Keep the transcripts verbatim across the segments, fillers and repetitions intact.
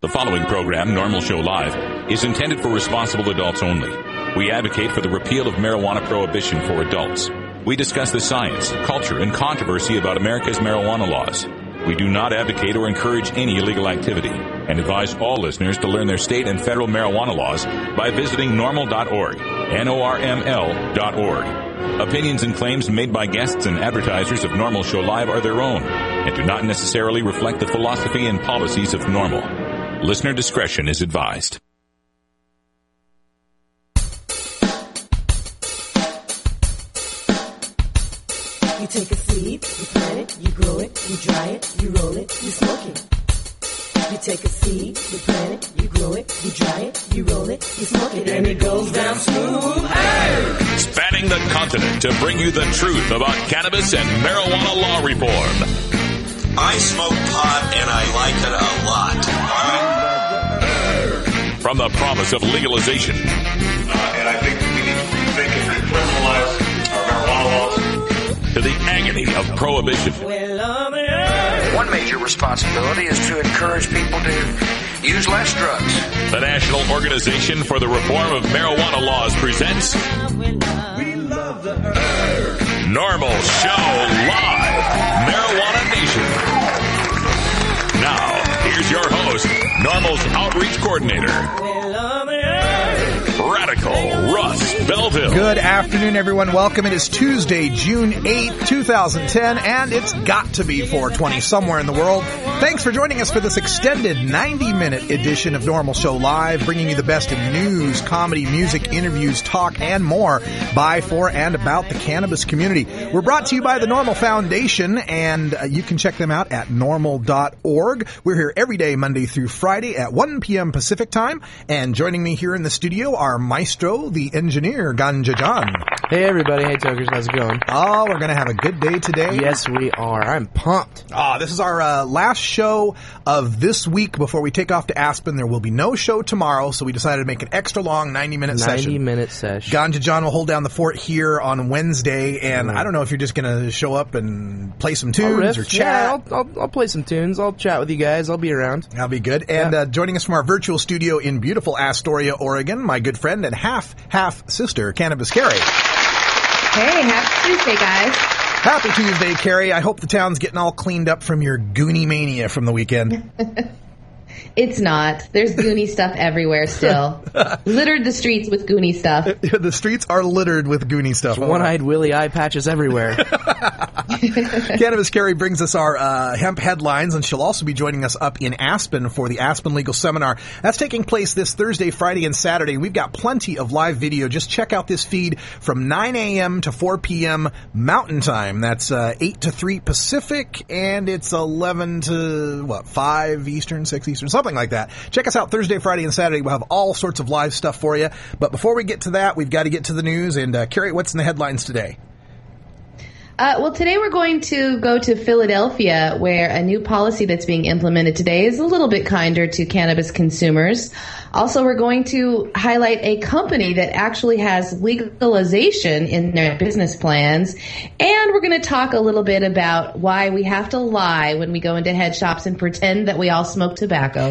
The following program, Normal Show Live, is intended for responsible adults only. We advocate for the repeal of marijuana prohibition for adults. We discuss the science, culture, and controversy about America's marijuana laws. We do not advocate or encourage any illegal activity and advise all listeners to learn their state and federal marijuana laws by visiting normal dot org, N O R M L dot org. Opinions and claims made by guests and advertisers of Normal Show Live are their own and do not necessarily reflect the philosophy and policies of Normal. Listener discretion is advised. You take a seed, you plant it, you grow it, you dry it, you roll it, you smoke it. You take a seed, you plant it, you grow it, you dry it, you roll it, you smoke it, and it goes down smooth. Hey! Spanning the continent to bring you the truth about cannabis and marijuana law reform. I smoke pot and I like it a lot. From the promise of legalization. Uh, and I think we need to rethink and recriminalize our marijuana laws. To the agony of prohibition. One major responsibility is to encourage people to use less drugs. The National Organization for the Reform of Marijuana Laws presents Normal Show Live, Marijuana Nation. Now, here's your host, Normal's Outreach Coordinator, Radical Russ Belville. Good afternoon, everyone. Welcome. It is Tuesday, June eighth, twenty ten, and it's got to be four twenty somewhere in the world. Thanks for joining us for this extended ninety-minute edition of Normal Show Live, bringing you the best in news, comedy, music, interviews, talk, and more by, for, and about the cannabis community. We're brought to you by the Normal Foundation, and uh, you can check them out at normal dot org. We're here every day, Monday through Friday at one p.m. Pacific Time, and joining me here in the studio are Maestro, the engineer, Ganja John. Hey, everybody. Hey, Tokers. How's it going? Oh, we're going to have a good day today. Yes, we are. I'm pumped. Oh, this is our uh, last show of this week before we take off to Aspen. There will be no show tomorrow, so we decided to make an extra long ninety-minute session. ninety-minute session. Ganja John will hold down the fort here on Wednesday, and mm. I don't know if you're just going to show up and play some tunes or chat. Yeah, I'll, I'll, I'll play some tunes. I'll chat with you guys. I'll be around. That'll be good. And yeah. uh, joining us from our virtual studio in beautiful Astoria, Oregon, my good friend and half-half sister, Cannabis Carrie. Hey, happy Tuesday, guys. Happy Tuesday, Carrie. I hope the town's getting all cleaned up from your Goonie mania from the weekend. It's not. There's Goonie stuff everywhere still. Littered the streets with Goonie stuff. The streets are littered with Goonie stuff. One-eyed Willie eye patches everywhere. Cannabis Carrie brings us our uh, hemp headlines, and she'll also be joining us up in Aspen for the Aspen Legal Seminar. That's taking place this Thursday, Friday, and Saturday. We've got plenty of live video. Just check out this feed from nine a.m. to four p.m. Mountain Time. That's uh, eight to three Pacific, and it's eleven to, what, five Eastern, six Eastern, something like that. Check us out Thursday, Friday, and Saturday. We'll have all sorts of live stuff for you. But before we get to that, we've got to get to the news. And uh, Carrie, what's in the headlines today? Uh, well, today we're going to go to Philadelphia, where a new policy that's being implemented today is a little bit kinder to cannabis consumers. Also, we're going to highlight a company that actually has legalization in their business plans. And we're going to talk a little bit about why we have to lie when we go into head shops and pretend that we all smoke tobacco.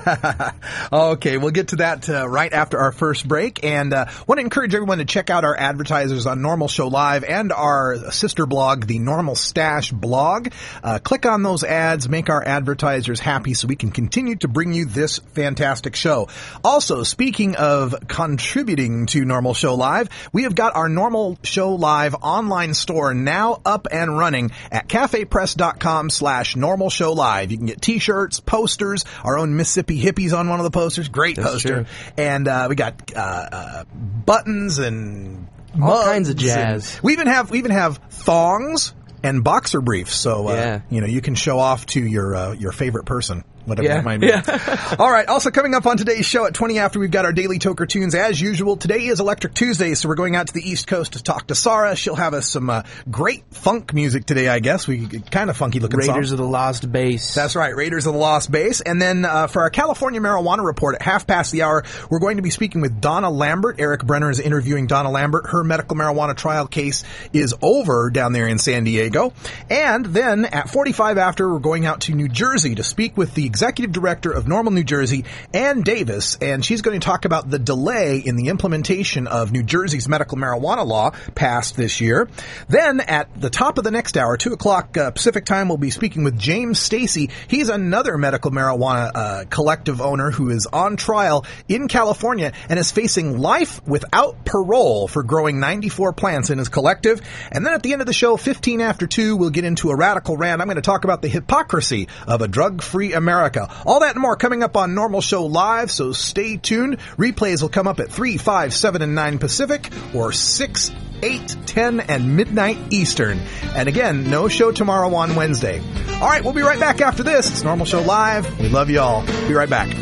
Okay, we'll get to that uh, right after our first break. And uh, want to encourage everyone to check out our advertisers on Normal Show Live and our sister blog, the Normal Stash blog. Uh, click on those ads, make our advertisers happy so we can continue to bring you this fantastic show. Also, speaking of contributing to Normal Show Live, we have got our Normal Show Live online store now up and running at cafepress.com slash Normal Show Live. You can get t-shirts, posters, our own Mississippi Hippies on one of the posters. Great That's poster. True. And uh, we got uh, uh, buttons and all kinds of jazz. We even have we even have thongs and boxer briefs, so uh, yeah. you know you can show off to your uh, your favorite person. Whatever yeah. that might be. Yeah. All right. Also coming up on today's show at twenty after, we've got our daily Toker Tunes as usual. Today is Electric Tuesday, so we're going out to the East Coast to talk to Sarah. She'll have us some uh, great funk music today, I guess. We kind of funky looking Raiders song. of the Lost Bass. That's right. Raiders of the Lost Bass. And then uh, for our California Marijuana Report at half past the hour, we're going to be speaking with Donna Lambert. Eric Brenner is interviewing Donna Lambert. Her medical marijuana trial case is over down there in San Diego. And then at forty-five after, we're going out to New Jersey to speak with the executive director of Normal, New Jersey, Ann Davis, and she's going to talk about the delay in the implementation of New Jersey's medical marijuana law passed this year. Then at the top of the next hour, two o'clock uh, Pacific time, we'll be speaking with James Stacy. He's another medical marijuana uh, collective owner who is on trial in California and is facing life without parole for growing ninety-four plants in his collective. And then at the end of the show, fifteen after two, we'll get into a radical rant. I'm going to talk about the hypocrisy of a drug-free America. All that and more coming up on Normal Show Live, so stay tuned. Replays will come up at three, five, seven, and nine Pacific, or six, eight, ten, and midnight Eastern. And again, no show tomorrow on Wednesday. All right, we'll be right back after this. It's Normal Show Live. We love you all. Be right back.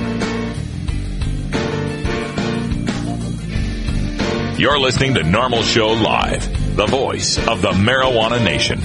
You're listening to Normal Show Live, the voice of the marijuana nation.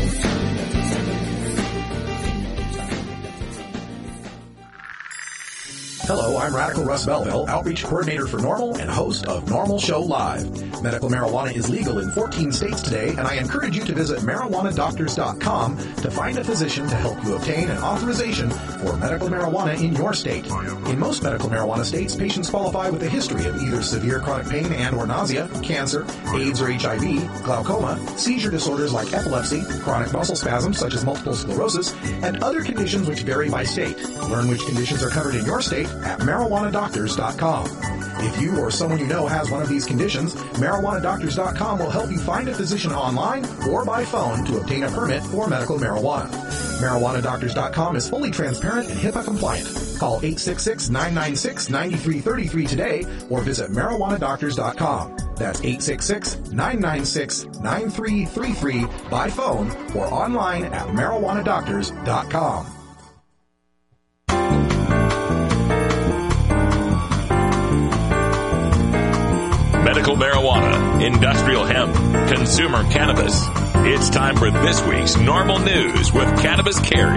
Hello, I'm Radical Russ Belville, Outreach Coordinator for Normal and host of Normal Show Live. Medical marijuana is legal in fourteen states today, and I encourage you to visit marijuana doctors dot com to find a physician to help you obtain an authorization for medical marijuana in your state. In most medical marijuana states, patients qualify with a history of either severe chronic pain and or nausea, cancer, AIDS or H I V, glaucoma, seizure disorders like epilepsy, chronic muscle spasms such as multiple sclerosis, and other conditions which vary by state. Learn which conditions are covered in your state at marijuana doctors dot com. If you or someone you know has one of these conditions, marijuana doctors dot com will help you find a physician online or by phone to obtain a permit for medical marijuana. marijuana doctors dot com is fully transparent and HIPAA compliant. Call eight six six, nine nine six, nine three three three today or visit marijuana doctors dot com. That's eight six six, nine nine six, nine three three three by phone or online at marijuana doctors dot com. Medical marijuana, industrial hemp, consumer cannabis. It's time for this week's Normal News with Cannabis Carrie.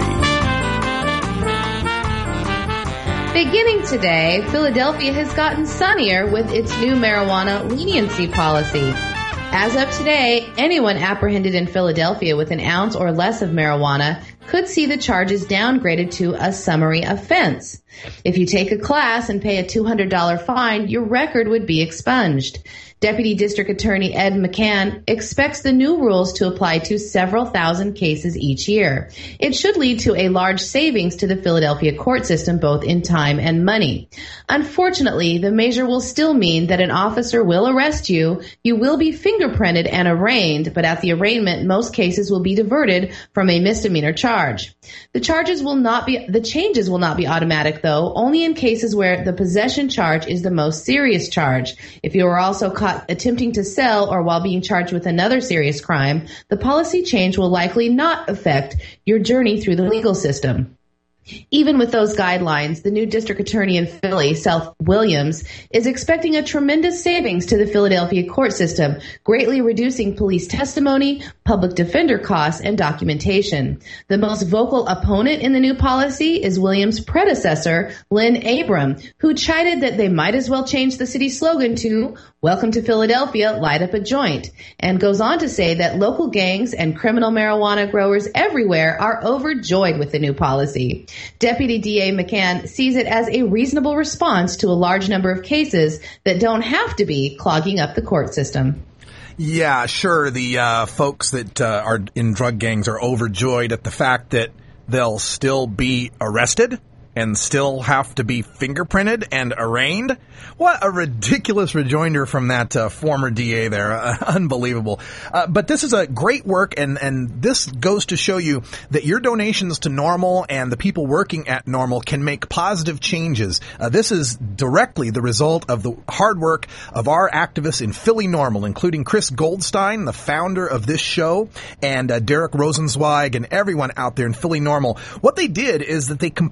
Beginning today, Philadelphia has gotten sunnier with its new marijuana leniency policy. As of today, anyone apprehended in Philadelphia with an ounce or less of marijuana could see the charges downgraded to a summary offense. If you take a class and pay a two hundred dollars fine, your record would be expunged. Deputy District Attorney Ed McCann expects the new rules to apply to several thousand cases each year. It should lead to a large savings to the Philadelphia court system, both in time and money. Unfortunately, the measure will still mean that an officer will arrest you, you will be fingerprinted and arraigned, but at the arraignment, most cases will be diverted from a misdemeanor charge. The charges will not be, the changes will not be automatic, though, only in cases where the possession charge is the most serious charge. If you are also caught attempting to sell or while being charged with another serious crime, the policy change will likely not affect your journey through the legal system. Even with those guidelines, the new district attorney in Philly, Seth Williams, is expecting a tremendous savings to the Philadelphia court system, greatly reducing police testimony, public defender costs, and documentation. The most vocal opponent in the new policy is Williams' predecessor, Lynn Abram, who chided that they might as well change the city slogan to "Welcome to Philadelphia, light up a joint," and goes on to say that local gangs and criminal marijuana growers everywhere are overjoyed with the new policy. Deputy D A McCann sees it as a reasonable response to a large number of cases that don't have to be clogging up the court system. Yeah, sure. The uh, folks that uh, are in drug gangs are overjoyed at the fact that they'll still be arrested and still have to be fingerprinted and arraigned. What a ridiculous rejoinder from that uh, former D A there. Uh, unbelievable. Uh, but this is a great work, and, and this goes to show you that your donations to Normal and the people working at Normal can make positive changes. Uh, this is directly the result of the hard work of our activists in Philly Normal, including Chris Goldstein, the founder of this show, and uh, Derek Rosenzweig and everyone out there in Philly Normal. What they did is that they compiled statistics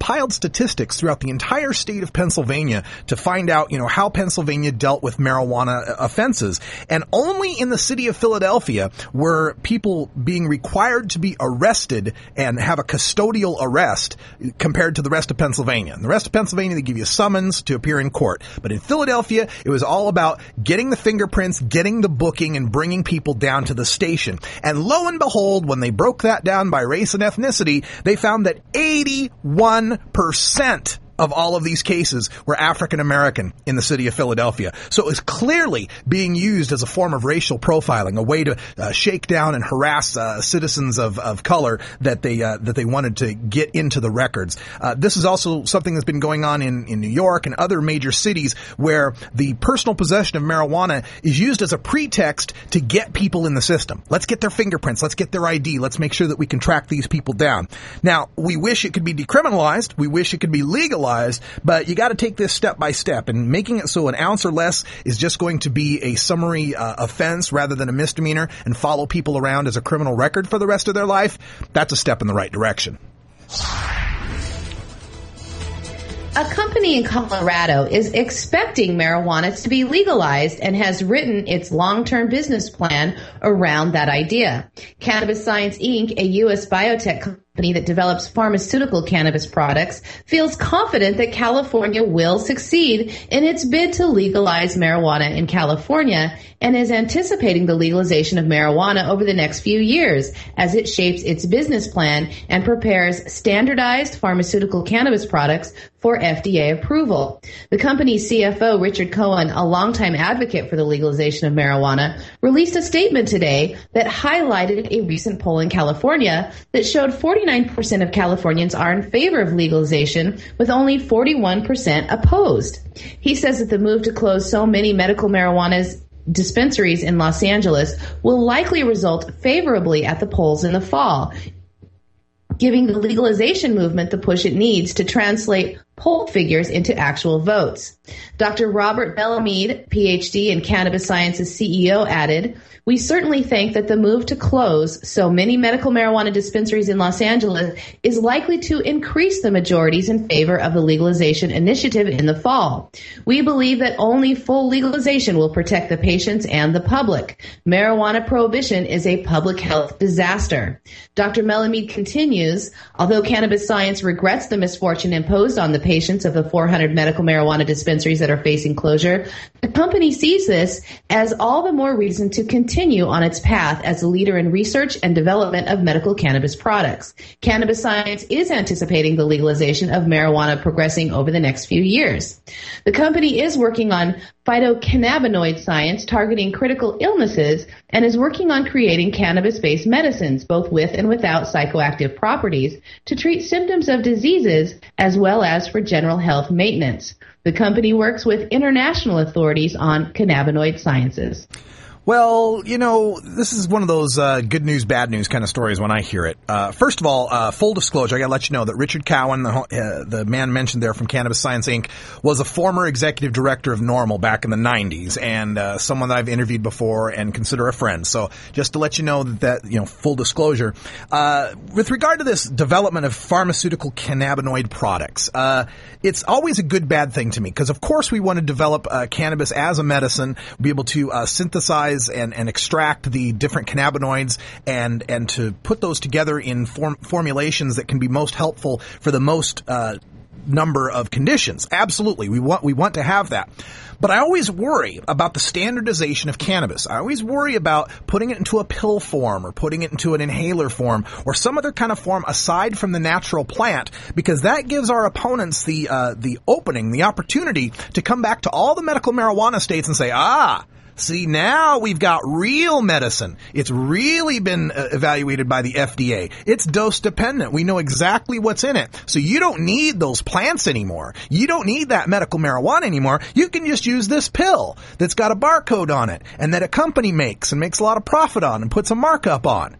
statistics throughout the entire state of Pennsylvania to find out, you know, how Pennsylvania dealt with marijuana offenses. And only in the city of Philadelphia were people being required to be arrested and have a custodial arrest compared to the rest of Pennsylvania. In the rest of Pennsylvania, they give you a summons to appear in court. But in Philadelphia, it was all about getting the fingerprints, getting the booking, and bringing people down to the station. And lo and behold, when they broke that down by race and ethnicity, they found that eighty-one percent of all of these cases were African American in the city of Philadelphia. So it was clearly being used as a form of racial profiling, a way to uh, shake down and harass uh, citizens of, of color that they uh, that they wanted to get into the records. Uh, this is also something that's been going on in, in New York and other major cities where the personal possession of marijuana is used as a pretext to get people in the system. Let's get their fingerprints. Let's get their I D. Let's make sure that we can track these people down. Now, we wish it could be decriminalized. We wish it could be legalized. But you got to take this step by step, and making it so an ounce or less is just going to be a summary uh, offense rather than a misdemeanor and follow people around as a criminal record for the rest of their life. That's a step in the right direction. A company in Colorado is expecting marijuana to be legalized and has written its long-term business plan around that idea. Cannabis Science Incorporated, a U S biotech company that develops pharmaceutical cannabis products, feels confident that California will succeed in its bid to legalize marijuana in California and is anticipating the legalization of marijuana over the next few years as it shapes its business plan and prepares standardized pharmaceutical cannabis products for F D A approval. The company's C F O, Richard Cohen, a longtime advocate for the legalization of marijuana, released a statement today that highlighted a recent poll in California that showed forty-nine percent of Californians are in favor of legalization, with only forty-one percent opposed. He says that the move to close so many medical marijuana dispensaries in Los Angeles will likely result favorably at the polls in the fall, giving the legalization movement the push it needs to translate poll figures into actual votes. Doctor Robert Bellamide, P H D and Cannabis Sciences C E O, added, "We certainly think that the move to close so many medical marijuana dispensaries in Los Angeles is likely to increase the majorities in favor of the legalization initiative in the fall. We believe that only full legalization will protect the patients and the public. Marijuana prohibition is a public health disaster." Doctor Bellamide continues, "Although Cannabis Science regrets the misfortune imposed on the patients of the four hundred medical marijuana dispensaries that are facing closure, the company sees this as all the more reason to continue on its path as a leader in research and development of medical cannabis products. Cannabis Science is anticipating the legalization of marijuana progressing over the next few years. The company is working on phytocannabinoid science targeting critical illnesses and is working on creating cannabis-based medicines, both with and without psychoactive properties, to treat symptoms of diseases as well as for general health maintenance. The company works with international authorities on cannabinoid sciences." Well, you know, this is one of those uh, good news, bad news kind of stories when I hear it. Uh, first of all, uh, full disclosure, I got to let you know that Richard Cohen, the, uh, the man mentioned there from Cannabis Science Incorporated, was a former executive director of NORML back in the nineties, and uh, someone that I've interviewed before and consider a friend. So just to let you know that, that you know, full disclosure. Uh, with regard to this development of pharmaceutical cannabinoid products, uh, it's always a good, bad thing to me, because of course we want to develop uh, cannabis as a medicine, be able to uh, synthesize And, and extract the different cannabinoids and and to put those together in form, formulations that can be most helpful for the most uh, number of conditions. Absolutely, we want we want to have that. But I always worry about the standardization of cannabis. I always worry about putting it into a pill form or putting it into an inhaler form or some other kind of form aside from the natural plant, because that gives our opponents the uh, the opening, the opportunity to come back to all the medical marijuana states and say, ah, see, now we've got real medicine. It's really been uh, evaluated by the F D A. It's dose dependent. We know exactly what's in it. So you don't need those plants anymore. You don't need that medical marijuana anymore. You can just use this pill that's got a barcode on it and that a company makes and makes a lot of profit on and puts a markup on.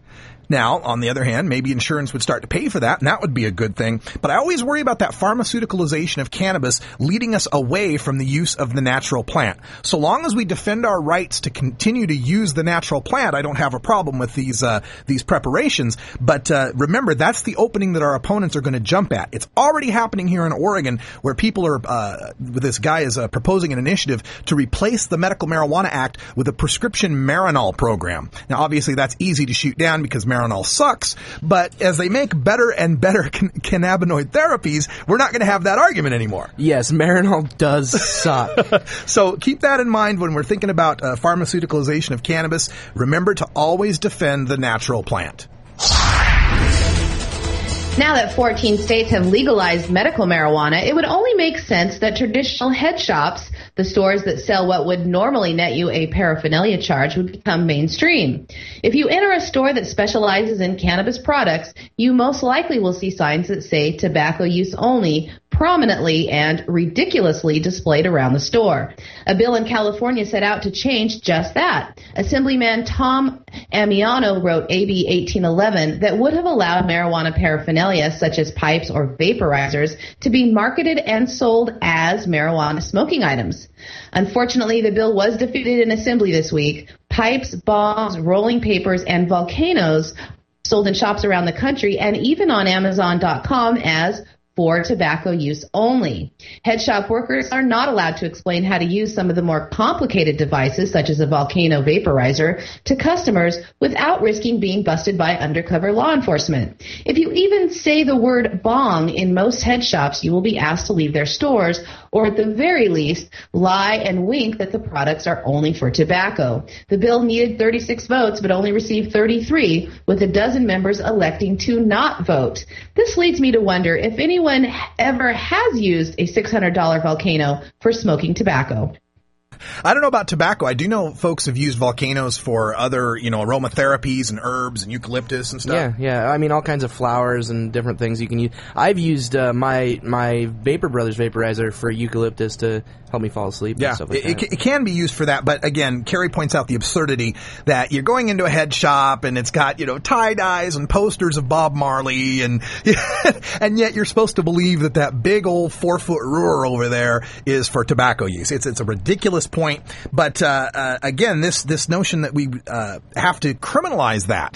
Now, on the other hand, maybe insurance would start to pay for that, and that would be a good thing. But I always worry about that pharmaceuticalization of cannabis leading us away from the use of the natural plant. So long as we defend our rights to continue to use the natural plant, I don't have a problem with these uh, these preparations. But uh, remember, that's the opening that our opponents are going to jump at. It's already happening here in Oregon, where people are, uh, this guy is uh, proposing an initiative to replace the Medical Marijuana Act with a prescription Marinol program. Now, obviously, that's easy to shoot down because Marinol sucks, but as they make better and better can- cannabinoid therapies, we're not going to have that argument anymore. Yes, Marinol does suck. So keep that in mind when we're thinking about uh, pharmaceuticalization of cannabis. Remember to always defend the natural plant. Now that fourteen states have legalized medical marijuana, it would only make sense that traditional head shops, the stores that sell what would normally net you a paraphernalia charge, would become mainstream. If you enter a store that specializes in cannabis products, you most likely will see signs that say tobacco use only prominently and ridiculously displayed around the store. A bill in California set out to change just that. Assemblyman Tom Amiano wrote A B eighteen eleven that would have allowed marijuana paraphernalia such as pipes or vaporizers to be marketed and sold as marijuana smoking items. Unfortunately, the bill was defeated in Assembly this week. Pipes, bongs, rolling papers, and volcanoes sold in shops around the country and even on Amazon dot com as for tobacco use only. Head shop workers are not allowed to explain how to use some of the more complicated devices, such as a volcano vaporizer, to customers without risking being busted by undercover law enforcement. If you even say the word bong in most head shops, you will be asked to leave their stores, or at the very least, lie and wink that the products are only for tobacco. The bill needed thirty-six votes, but only received thirty-three, with a dozen members electing to not vote. This leads me to wonder if anyone ever has used a six hundred dollars volcano for smoking tobacco. I don't know about tobacco. I do know folks have used volcanoes for other, you know, aromatherapies and herbs and eucalyptus and stuff. Yeah, yeah. I mean, all kinds of flowers and different things you can use. I've used uh, my my Vapor Brothers vaporizer for eucalyptus to help me fall asleep. Yeah, and stuff like it, that. it can be used for that. But again, Carrie points out the absurdity that you're going into a head shop and it's got, you know, tie-dyes and posters of Bob Marley, and and yet you're supposed to believe that that big old four-foot roer over there is for tobacco use. It's it's a ridiculous point. But uh, uh, again, this this notion that we uh, have to criminalize that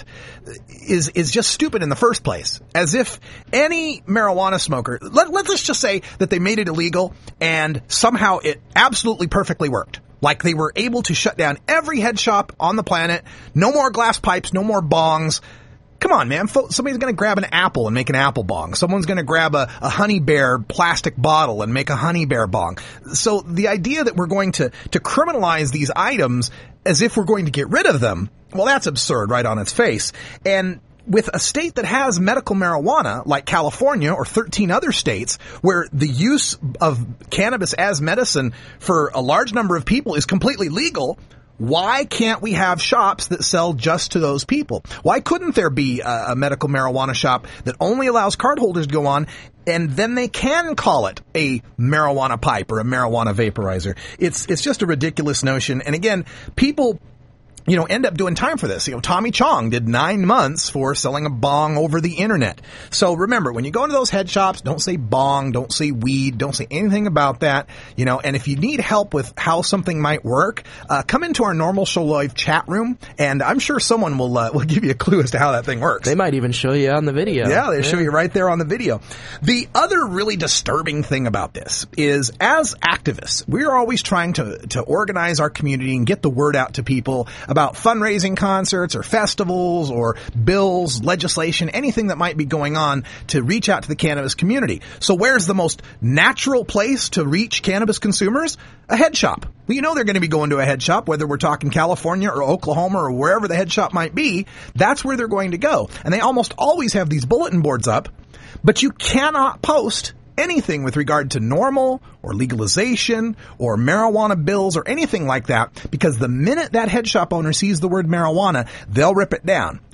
is is just stupid in the first place. As if any marijuana smoker, let, let's just say that they made it illegal and somehow it absolutely perfectly worked. Like they were able to shut down every head shop on the planet. No more glass pipes, no more bongs. Come on, man. Somebody's going to grab an apple and make an apple bong. Someone's going to grab a, a Honey Bear plastic bottle and make a Honey Bear bong. So the idea that we're going to, to criminalize these items as if we're going to get rid of them, well, that's absurd right on its face. And with a state that has medical marijuana, like California or thirteen other states, where the use of cannabis as medicine for a large number of people is completely legal, why can't we have shops that sell just to those people? Why couldn't there be a, a medical marijuana shop that only allows cardholders to go on, and then they can call it a marijuana pipe or a marijuana vaporizer? It's it's just a ridiculous notion. And again, people, you know, end up doing time for this. You know, Tommy Chong did nine months for selling a bong over the internet. So remember, when you go into those head shops, don't say bong, don't say weed, don't say anything about that. You know, and if you need help with how something might work, uh, come into our Normal Show Live chat room, and I'm sure someone will uh, will give you a clue as to how that thing works. They might even show you on the video. Yeah, they yeah. show you right there on the video. The other really disturbing thing about this is, as activists, we're always trying to, to organize our community and get the word out to people about fundraising concerts or festivals or bills, legislation, anything that might be going on to reach out to the cannabis community. So where's the most natural place to reach cannabis consumers? A head shop. Well, you know they're going to be going to a head shop, whether we're talking California or Oklahoma or wherever the head shop might be. That's where they're going to go. And they almost always have these bulletin boards up, but you cannot post anything with regard to normal or legalization or marijuana bills or anything like that, because the minute that head shop owner sees the word marijuana, they'll rip it down.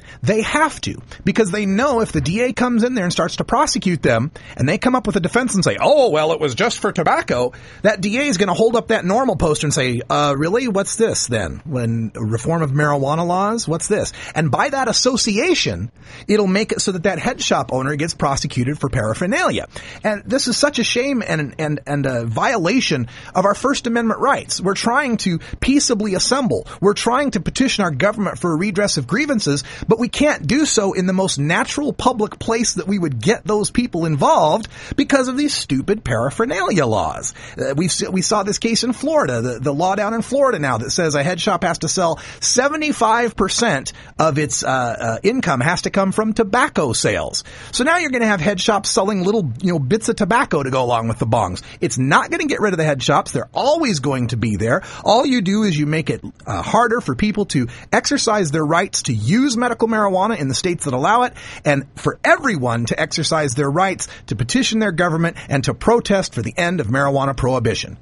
They have to, because they know if the D A comes in there and starts to prosecute them, and they come up with a defense and say, oh, well, it was just for tobacco, that D A is going to hold up that normal poster and say, uh, really? What's this then? When reform of marijuana laws? What's this? And by that association, it'll make it so that that head shop owner gets prosecuted for paraphernalia. And this is such a shame and, and, and a violation of our First Amendment rights. We're trying to peaceably assemble. We're trying to petition our government for a redress of grievances, but we can't do so in the most natural public place that we would get those people involved because of these stupid paraphernalia laws. Uh, we we saw this case in Florida, the, the law down in Florida now that says a head shop has to sell seventy-five percent of its uh, uh, income has to come from tobacco sales. So now you're going to have head shops selling little, you know, bits of tobacco to go along with the bongs. It's not going to get rid of the head shops. They're always going to be there. All you do is you make it uh, harder for people to exercise their rights to use medical marijuana in the states that allow it, and for everyone to exercise their rights to petition their government and to protest for the end of marijuana prohibition.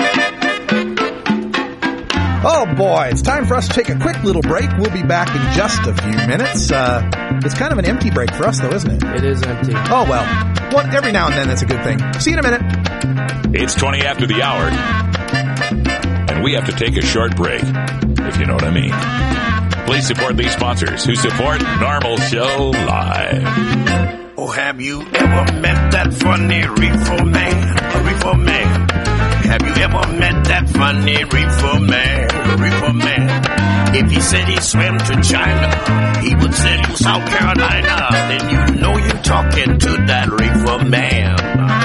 Oh boy, it's time for us to take a quick little break. We'll be back in just a few minutes. Uh, it's kind of an empty break for us though, isn't it? It is empty. Oh well, well every now and then that's a good thing. See you in a minute. It's twenty after the hour, and we have to take a short break, if you know what I mean. Please support these sponsors who support Normal Show Live. Oh, have you ever met that funny reefer man? A reefer man. Have you ever met that funny reefer man? A reefer man. If he said he swam to China, he would sell you South Carolina. Then you know you're talking to that reefer man.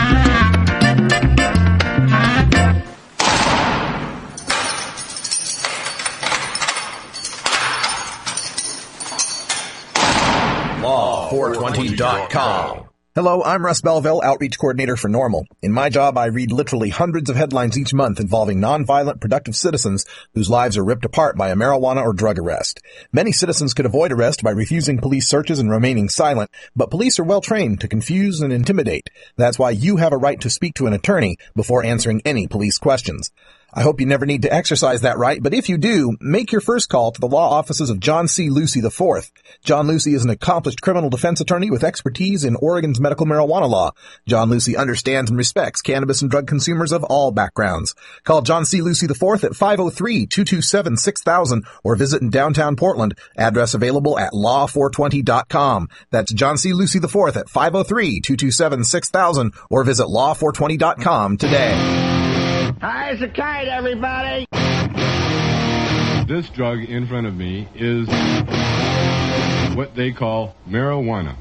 law four twenty dot com. Hello, I'm Russ Belville, Outreach Coordinator for NORML. In my job, I read literally hundreds of headlines each month involving nonviolent, productive citizens whose lives are ripped apart by a marijuana or drug arrest. Many citizens could avoid arrest by refusing police searches and remaining silent, but police are well trained to confuse and intimidate. That's why you have a right to speak to an attorney before answering any police questions. I hope you never need to exercise that right, but if you do, make your first call to the law offices of John C. Lucy the fourth. John Lucy is an accomplished criminal defense attorney with expertise in Oregon's medical marijuana law. John Lucy understands and respects cannabis and drug consumers of all backgrounds. Call John C. Lucy the fourth at five oh three, two two seven, six thousand or visit in downtown Portland. Address available at law four twenty dot com. That's John C. Lucy the fourth at five oh three, two two seven, six thousand or visit law four twenty dot com today. High as a kite, everybody! This drug in front of me is what they call marijuana.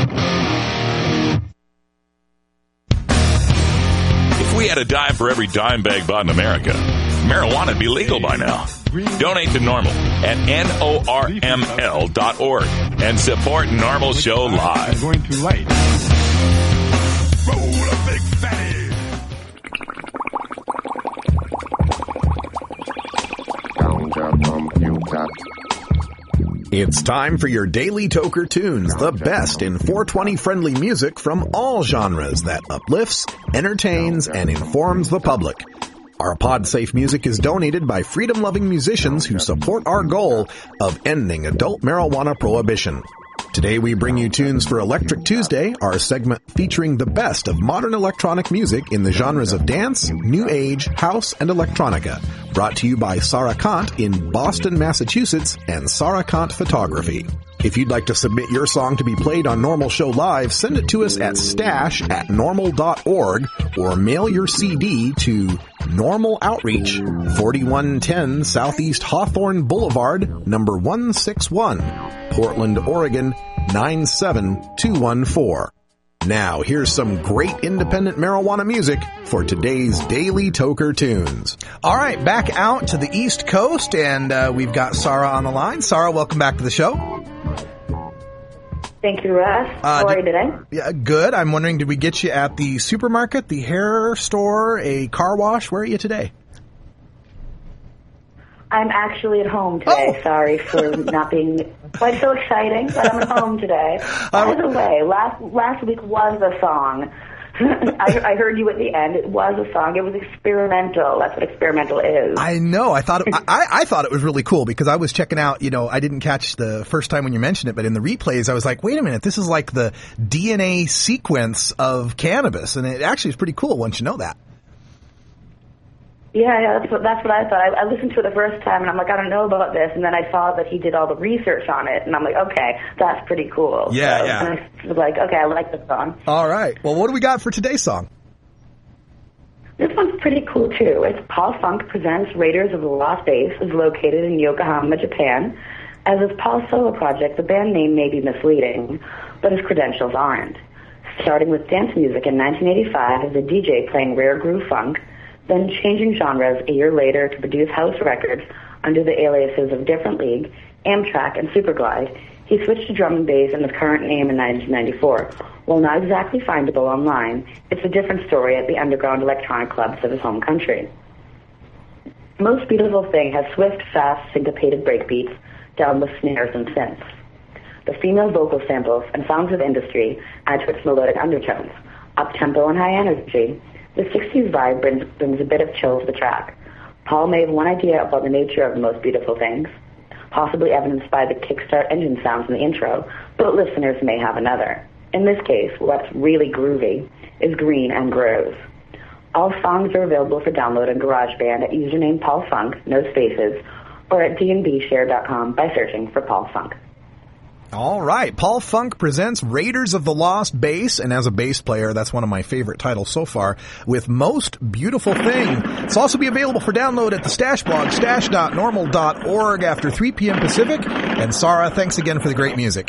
If we had a dime for every dime bag bought in America, marijuana would be legal by now. Donate to NORML at N O R M L dot org and support NORML Show Live. I'm going to light. Roll a big fatty! It's time for your Daily Toker Tunes, the best in four twenty friendly music from all genres that uplifts, entertains, and informs the public. Our PodSafe music is donated by freedom-loving musicians who support our goal of ending adult marijuana prohibition. Today we bring you tunes for Electric Tuesday, our segment featuring the best of modern electronic music in the genres of dance, new age, house, and electronica. Brought to you by Sarah Kant in Boston, Massachusetts, and Sarah Kant Photography. If you'd like to submit your song to be played on NORML Show Live, send it to us at stash at normal dot org or mail your C D to NORML Outreach, forty-one ten Southeast Hawthorne Boulevard, number one sixty-one, Portland, Oregon, nine seven two one four. Now, here's some great independent marijuana music for today's Daily Toker Tunes. All right, back out to the East Coast, and uh, we've got Sarah on the line. Sarah, welcome back to the show. Thank you, Russ. How Uh, are you today? Yeah, good. I'm wondering, did we get you at the supermarket, the hair store, a car wash? Where are you today? I'm actually at home today. Oh. Sorry for not being quite so exciting, but I'm at home today. By the way, last last week was a song, I, I heard you at the end. It was a song. It was experimental. That's what experimental is. I know. I thought it, I, I thought it was really cool because I was checking out. You know, I didn't catch the first time when you mentioned it, but in the replays, I was like, "Wait a minute! This is like the D N A sequence of cannabis," and it actually is pretty cool once you know that. Yeah, yeah, that's what that's what I thought. I, I listened to it the first time, and I'm like, I don't know about this, and then I saw that he did all the research on it, and I'm like, okay, that's pretty cool. Yeah, so, yeah. And I was like, okay, I like this song. All right. Well, what do we got for today's song? This one's pretty cool, too. It's Paul Funk Presents Raiders of the Lost Base, is located in Yokohama, Japan. As is Paul's solo project, the band name may be misleading, but his credentials aren't. Starting with dance music in nineteen eighty-five as a D J playing rare groove funk, then changing genres a year later to produce house records under the aliases of Different League, Amtrak, and Superglide, he switched to drum and bass in his current name in nineteen ninety-four. While not exactly findable online, it's a different story at the underground electronic clubs of his home country. Most Beautiful Thing has swift, fast, syncopated breakbeats, down with snares and synths. The female vocal samples and sounds of industry add to its melodic undertones, up-tempo and high energy. The sixties vibe brings, brings a bit of chill to the track. Paul may have one idea about the nature of the Most Beautiful Things, possibly evidenced by the kickstart engine sounds in the intro, but listeners may have another. In this case, what's really groovy is green and grows. All songs are available for download in GarageBand at username Paul Funk, no spaces, or at d n b share dot com by searching for Paul Funk. All right. Paul Funk presents Raiders of the Lost Bass, and as a bass player, that's one of my favorite titles so far, with Most Beautiful Thing. It's also be available for download at the Stash blog, stash dot normal dot org after three p.m. Pacific. And Sarah, thanks again for the great music.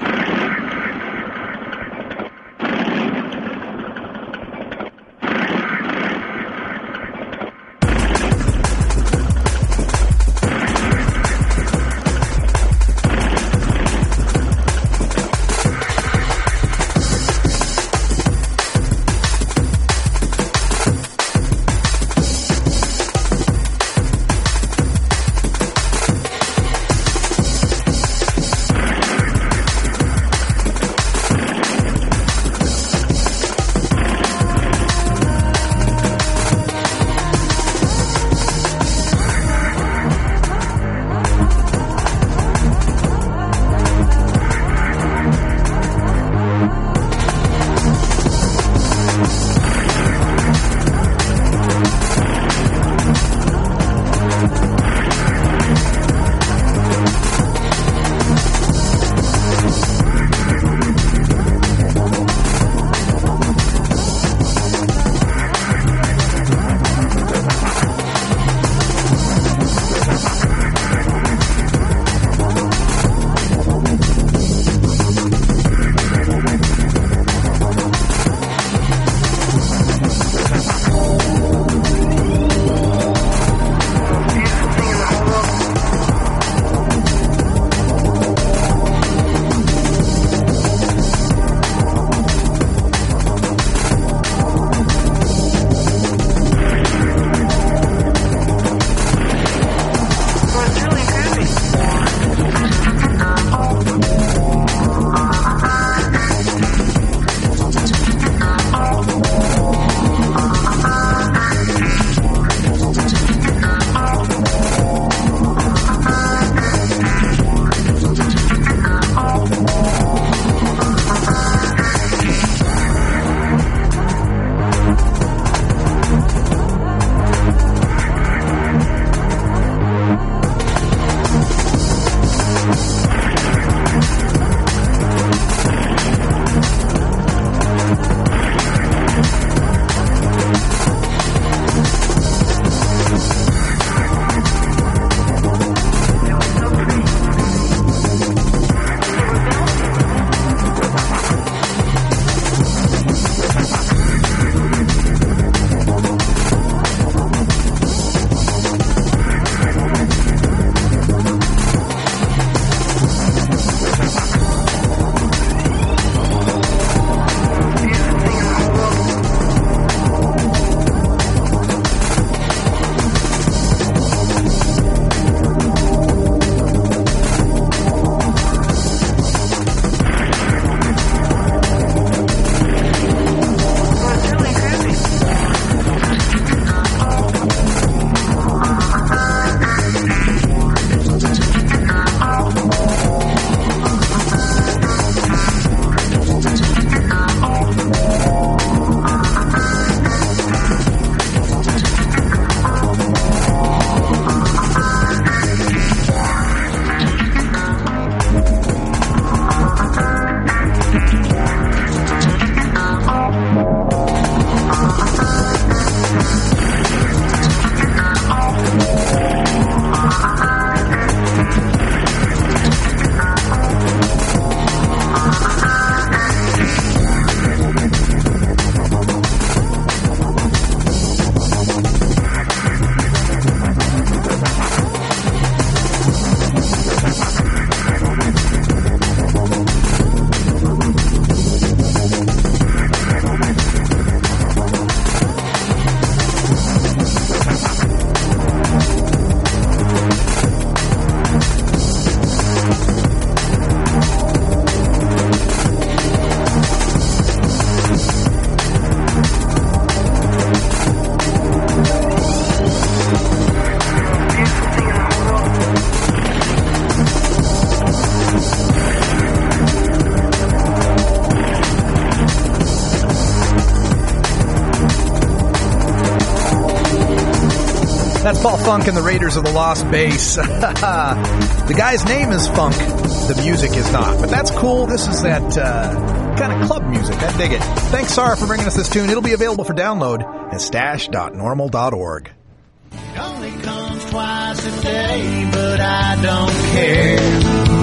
That's Paul Funk and the Raiders of the Lost Bass. The guy's name is Funk. The music is not. But that's cool. This is that uh, kind of club music. I dig it. Thanks, Sarah, for bringing us this tune. It'll be available for download at stash dot normal dot org. It only comes twice a day, but I don't care.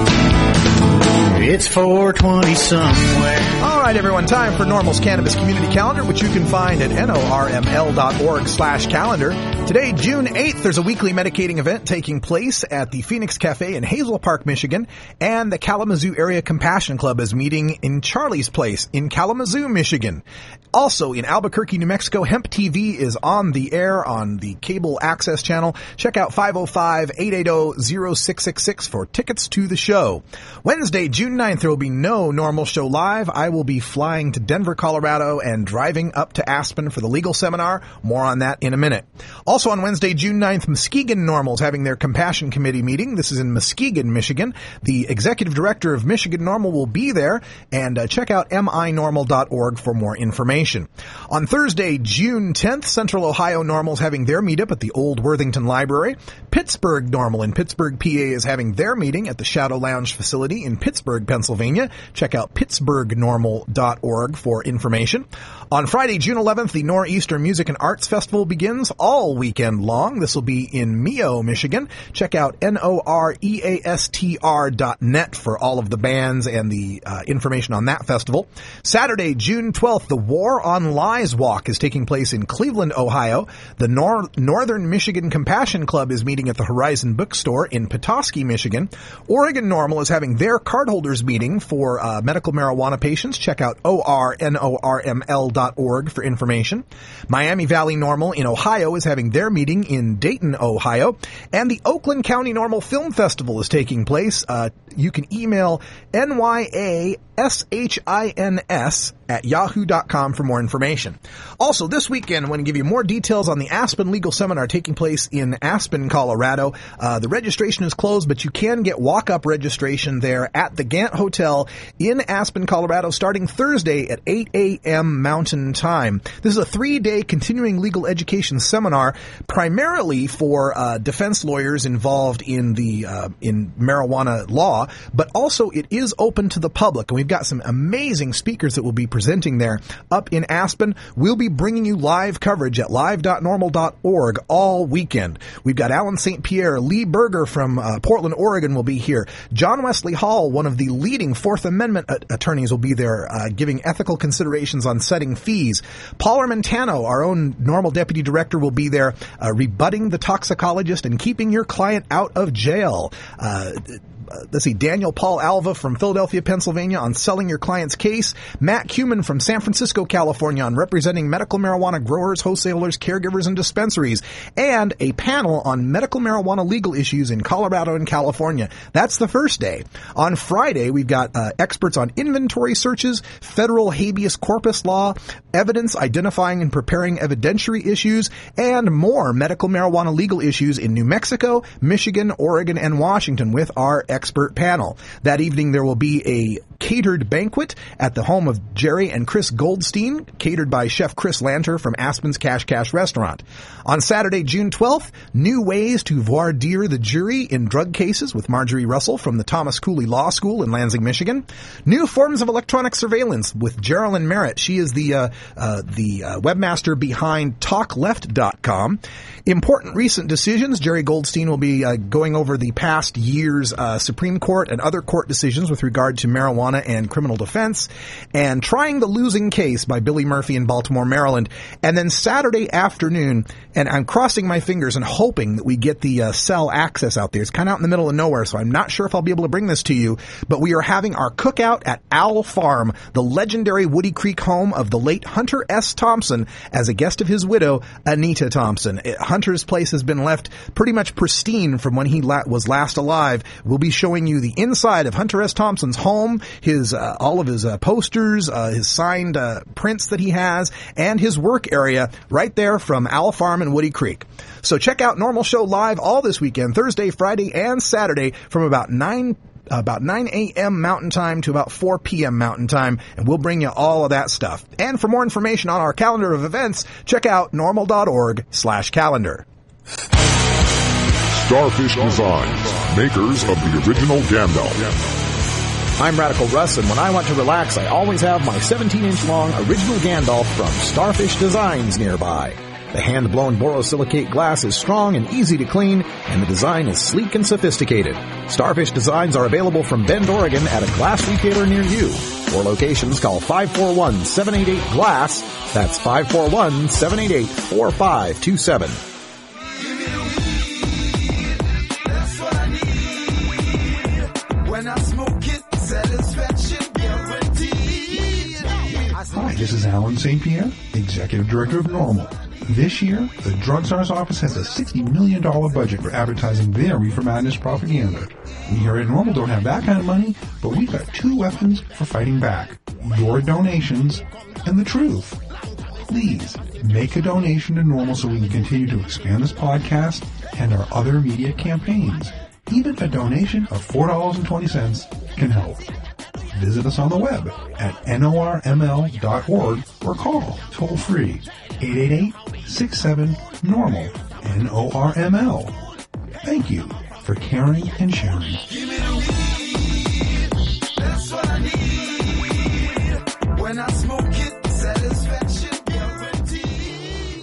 It's four twenty somewhere. All right, everyone, time for Normal's Cannabis Community Calendar, which you can find at norml dot org slash calendar. Today, June eighth, there's a weekly medicating event taking place at the Phoenix Cafe in Hazel Park, Michigan, and the Kalamazoo Area Compassion Club is meeting in Charlie's Place in Kalamazoo, Michigan. Also, in Albuquerque, New Mexico, Hemp T V is on the air on the cable access channel. Check out five oh five, eight eight oh, oh six six six for tickets to the show. Wednesday, June ninth, there will be no Normal Show Live. I will be flying to Denver, Colorado, and driving up to Aspen for the legal seminar. More on that in a minute. Also on Wednesday, June ninth, Muskegon Normal is having their Compassion Committee meeting. This is in Muskegon, Michigan. The executive director of Michigan Normal will be there, and uh, check out m i normal dot org for more information. On Thursday, June tenth, Central Ohio Normal is having their meetup at the Old Worthington Library. Pittsburgh Normal in Pittsburgh, P A is having their meeting at the Shadow Lounge facility in Pittsburgh, Pennsylvania. Check out pittsburgh normal dot org for information. On Friday, June eleventh, the Nor'easter Music and Arts Festival begins all weekend long. This will be in Mio, Michigan. Check out N O R E A S T R dot net for all of the bands and the uh, information on that festival. Saturday, June twelfth, the War on Lies Walk is taking place in Cleveland, Ohio. The Nor- Northern Michigan Compassion Club is meeting at the Horizon Bookstore in Petoskey, Michigan. Oregon Normal is having their cardholders meeting for uh, medical marijuana patients. Check out O R N O R M L dot org for information. Miami Valley Normal in Ohio is having their meeting in Dayton, Ohio. And the Oakland County Normal Film Festival is taking place. Uh, you can email N Y A S H I N S at yahoo dot com for more information. Also, this weekend, I want to give you more details on the Aspen Legal Seminar taking place in Aspen, Colorado. Uh, the registration is closed, but you can get walk-up registration there at the Gant Hotel in Aspen, Colorado, starting Thursday at eight a.m. Mountain Time. This is a three-day continuing legal education seminar, primarily for uh, defense lawyers involved in the uh, in marijuana law, but also it is open to the public, and we've got some amazing speakers that will be presenting there up in Aspen. We'll be bringing you live coverage at live dot normal dot org all weekend. We've got Alan Saint Pierre, Lee Berger from uh, Portland, Oregon will be here. John Wesley Hall, one of the leading Fourth Amendment a- attorneys, will be there uh, giving ethical considerations on setting fees. Paul Armentano, our own Normal Deputy Director, will be there uh, rebutting the toxicologist and keeping your client out of jail. Uh, Uh, let's see, Daniel Paul Alva from Philadelphia, Pennsylvania on selling your client's case. Matt Cuman from San Francisco, California on representing medical marijuana growers, wholesalers, caregivers, and dispensaries. And a panel on medical marijuana legal issues in Colorado and California. That's the first day. On Friday, we've got uh, experts on inventory searches, federal habeas corpus law, evidence identifying and preparing evidentiary issues, and more medical marijuana legal issues in New Mexico, Michigan, Oregon, and Washington with our expert panel. That evening there will be a catered banquet at the home of Jerry and Chris Goldstein, catered by Chef Chris Lanter from Aspen's Cash Cash Restaurant. On Saturday, June twelfth, new ways to voir dire the jury in drug cases with Marjorie Russell from the Thomas Cooley Law School in Lansing, Michigan. New forms of electronic surveillance with Geraldine Merritt. She is the uh, uh, the uh, webmaster behind talk left dot com. Important recent decisions. Jerry Goldstein will be uh, going over the past year's uh, Supreme Court and other court decisions with regard to marijuana and criminal defense, and Trying the Losing Case by Billy Murphy in Baltimore, Maryland. And then Saturday afternoon, and I'm crossing my fingers and hoping that we get the uh, cell access out there. It's kind of out in the middle of nowhere, so I'm not sure if I'll be able to bring this to you, but we are having our cookout at Owl Farm, the legendary Woody Creek home of the late Hunter S. Thompson, as a guest of his widow, Anita Thompson. Hunter's place has been left pretty much pristine from when he la- was last alive. We'll be showing you the inside of Hunter S. Thompson's home, his uh, all of his uh, posters, uh, his signed uh, prints that he has, and his work area right there from Owl Farm and Woody Creek. So check out Normal Show live all this weekend, Thursday, Friday, and Saturday from about nine about nine a.m. Mountain Time to about four p.m. Mountain Time, and we'll bring you all of that stuff. And for more information on our calendar of events, check out normal dot org slash calendar. Starfish Designs, makers of the original Gandalf. I'm Radical Russ, and when I want to relax, I always have my seventeen inch long original Gandalf from Starfish Designs nearby. The hand-blown borosilicate glass is strong and easy to clean, and the design is sleek and sophisticated. Starfish Designs are available from Bend, Oregon at a glass retailer near you. For locations, call five four one, seven eight eight, GLASS. That's five four one, seven eight eight, four five two seven. Hi, this is Alan Saint Pierre, Executive Director of Normal. This year, the Drug Czar's office has a sixty million dollars budget for advertising their Reefer Madness propaganda. We here at Normal don't have that kind of money, but we've got two weapons for fighting back. Your donations and the truth. Please, make a donation to Normal so we can continue to expand this podcast and our other media campaigns. Even a donation of four dollars and twenty cents can help. Visit us on the web at norml dot org or call toll free eight eight eight, six seven, normal, N O R M L. Thank you for caring and sharing. That's what I need. When I smoke it, satisfaction guaranteed.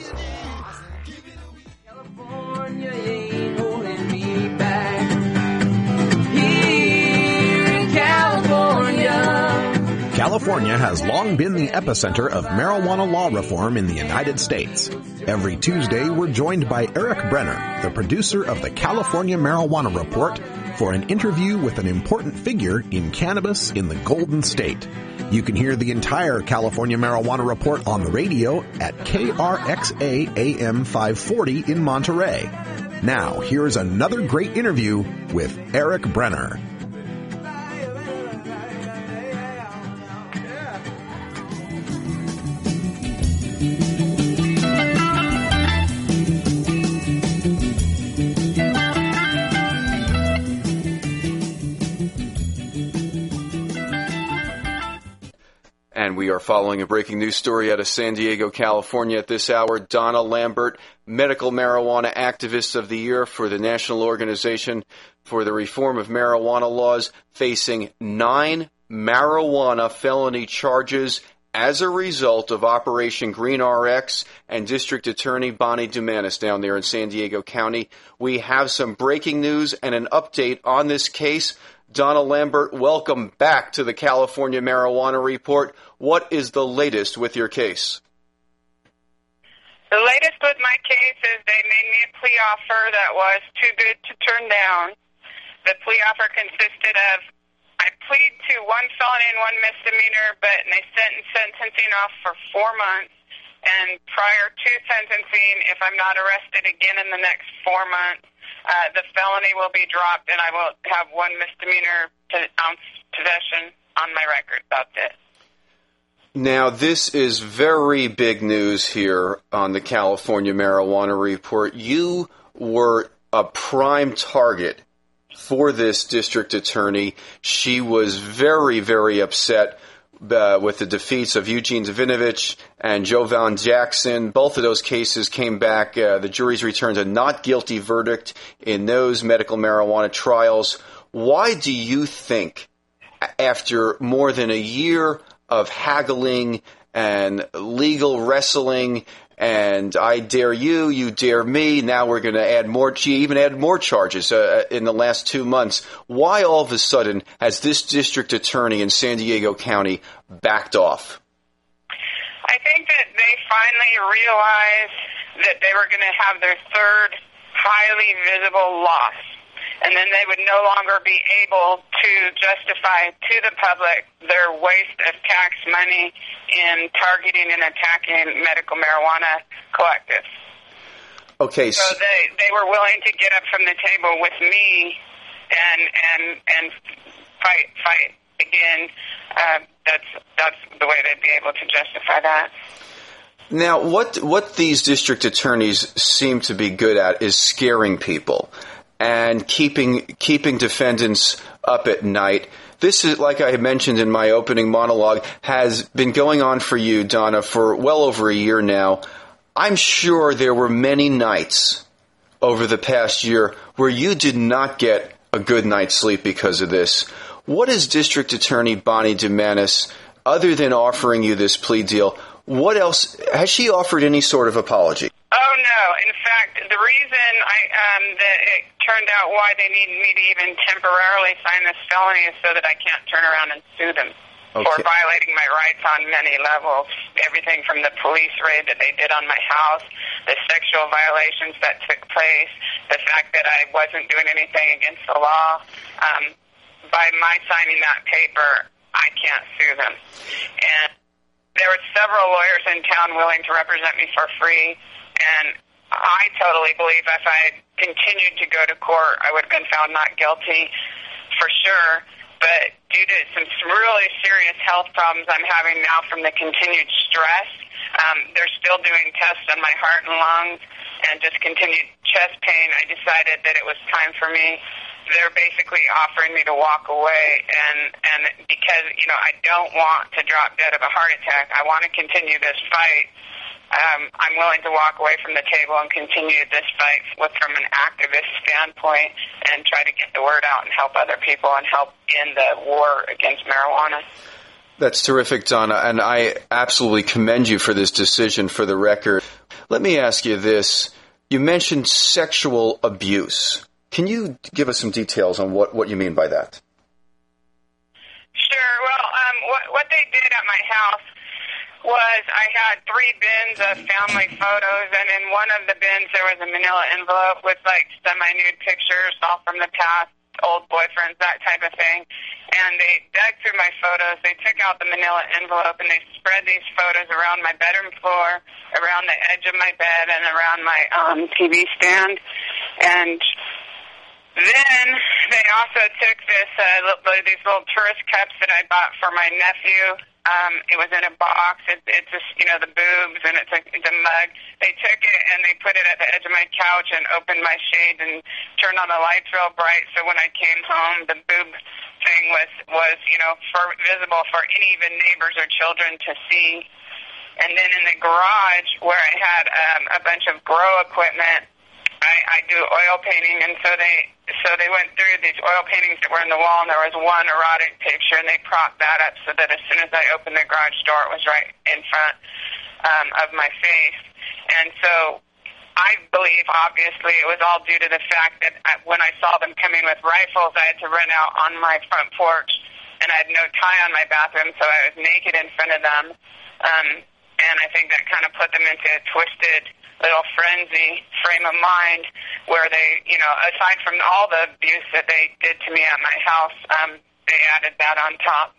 California ain't holding me back. Here in California. California has long been the epicenter of marijuana law reform in the United States. Every Tuesday, we're joined by Eric Brenner, the producer of the California Marijuana Report, for an interview with an important figure in cannabis in the Golden State. You can hear the entire California Marijuana Report on the radio at K R X A A M five forty in Monterey. Now, here's another great interview with Eric Brenner. And we are following a breaking news story out of San Diego, California at this hour. Donna Lambert, medical marijuana activist of the year for the National Organization for the Reform of Marijuana Laws, facing nine marijuana felony charges as a result of Operation Green R X and District Attorney Bonnie Dumanis down there in San Diego County. We have some breaking news and an update on this case. Donna Lambert, welcome back to the California Marijuana Report. What is the latest with your case? The latest with my case is they made me a plea offer that was too good to turn down. The plea offer consisted of, I plead to one felony and one misdemeanor, but they sentence sentencing off for four months. And prior to sentencing, if I'm not arrested again in the next four months, Uh, the felony will be dropped, and I will have one misdemeanor ounce possession on my record. That's it. Now, this is very big news here on the California Marijuana Report. You were a prime target for this district attorney. She was very, very upset Uh, with the defeats of Eugene Davinovich and Jovan Jackson. Both of those cases came back. Uh, the juries returned a not guilty verdict in those medical marijuana trials. Why do you think, after more than a year of haggling and legal wrestling, and I dare you, you dare me, now we're going to add more, she even added more charges uh, in the last two months. Why all of a sudden has this district attorney in San Diego County backed off? I think that they finally realized that they were going to have their third highly visible loss. And then they would no longer be able to justify to the public their waste of tax money in targeting and attacking medical marijuana collectives. Okay. So they, they were willing to get up from the table with me and and and fight fight again. Uh, that's that's the way they'd be able to justify that. Now, what what these district attorneys seem to be good at is scaring people and keeping keeping defendants up at night. This is, like I mentioned in my opening monologue, has been going on for you, Donna, for well over a year now. I'm sure there were many nights over the past year where you did not get a good night's sleep because of this. What is District Attorney Bonnie Dumanis, other than offering you this plea deal, what else, has she offered any sort of apology? Oh, no. In fact, the reason I um, that it turned out why they needed me to even temporarily sign this felony is so that I can't turn around and sue them. Okay. For violating my rights on many levels. Everything from the police raid that they did on my house, the sexual violations that took place, the fact that I wasn't doing anything against the law. Um, by my signing that paper, I can't sue them. And there were several lawyers in town willing to represent me for free, and I totally believe if I had continued to go to court, I would have been found not guilty for sure. But due to some really serious health problems I'm having now from the continued stress, um, they're still doing tests on my heart and lungs and just continued chest pain. I decided that it was time for me. They're basically offering me to walk away, and, and because, you know, I don't want to drop dead of a heart attack. I want to continue this fight. Um, I'm willing to walk away from the table and continue this fight with, from an activist standpoint and try to get the word out and help other people and help in the war against marijuana. That's terrific, Donna, and I absolutely commend you for this decision, for the record. Let me ask you this. You mentioned sexual abuse. Can you give us some details on what, what you mean by that? Sure. Well, um, what, what they did at my house was I had three bins of family photos, and in one of the bins there was a manila envelope with like semi-nude pictures, all from the past, old boyfriends, that type of thing. And they dug through my photos, they took out the manila envelope, and they spread these photos around my bedroom floor, around the edge of my bed, and around my um, T V stand. And then they also took this uh, these little tourist cups that I bought for my nephew. Um, it was in a box. It, it's just, you know, the boobs, and it's a, it's a mug. They took it and they put it at the edge of my couch and opened my shades and turned on the lights real bright. So when I came home, the boob thing was, was you know, for, visible for any even neighbors or children to see. And then in the garage where I had um, a bunch of grow equipment, I, I do oil painting, and so they so they went through these oil paintings that were in the wall, and there was one erotic picture, and they propped that up so that as soon as I opened the garage door, it was right in front um, of my face. And so I believe, obviously, it was all due to the fact that I, when I saw them coming with rifles, I had to run out on my front porch, and I had no tie on my bathroom, so I was naked in front of them. Um, and I think that kind of put them into a twisted little frenzy frame of mind where they, you know, aside from all the abuse that they did to me at my house, um, they added that on top.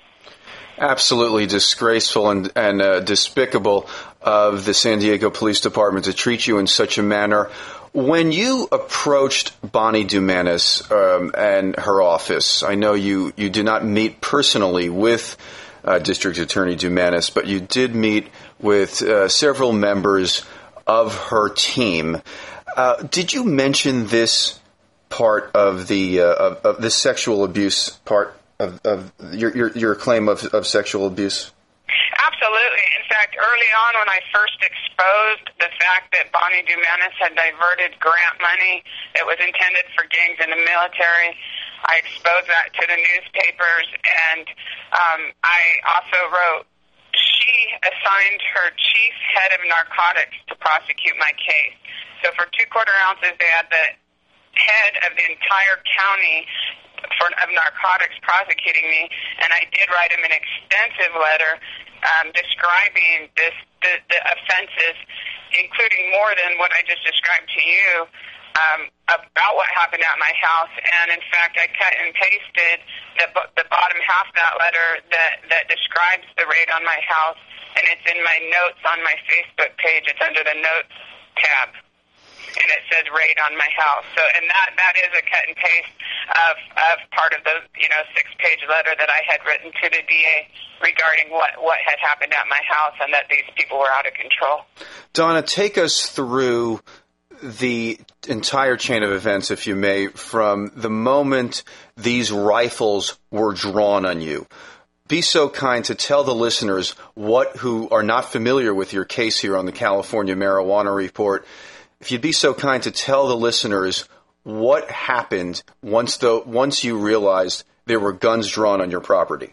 Absolutely disgraceful and, and uh, despicable of the San Diego Police Department to treat you in such a manner. When you approached Bonnie Dumanis um, and her office, I know you, you did not meet personally with uh, District Attorney Dumanis, but you did meet with uh, several members of her team. Uh, did you mention this part of the uh, of, of the sexual abuse part of, of your, your your claim of, of sexual abuse? Absolutely. In fact, early on when I first exposed the fact that Bonnie Dumanis had diverted grant money that was intended for gangs in the military, I exposed that to the newspapers, and um, I also wrote, she assigned her chief head of narcotics to prosecute my case. So for two quarter ounces, they had the head of the entire county for, of narcotics prosecuting me, and I did write him an extensive letter um, describing this the, the offenses, including more than what I just described to you, um, about what happened at my house. And in fact, I cut and pasted the, the bottom half of that letter that, that describes the raid on my house, and it's in my notes on my Facebook page. It's under the notes tab, and it says raid on my house. So, and that, that is a cut and paste of, of part of the, you know, six-page letter that I had written to the D A regarding what, what had happened at my house and that these people were out of control. Donna, take us through the entire chain of events, if you may, from the moment these rifles were drawn on you. Be so kind to tell the listeners what who are not familiar with your case here on the California Marijuana Report, if you'd be so kind to tell the listeners what happened once the once you realized there were guns drawn on your property.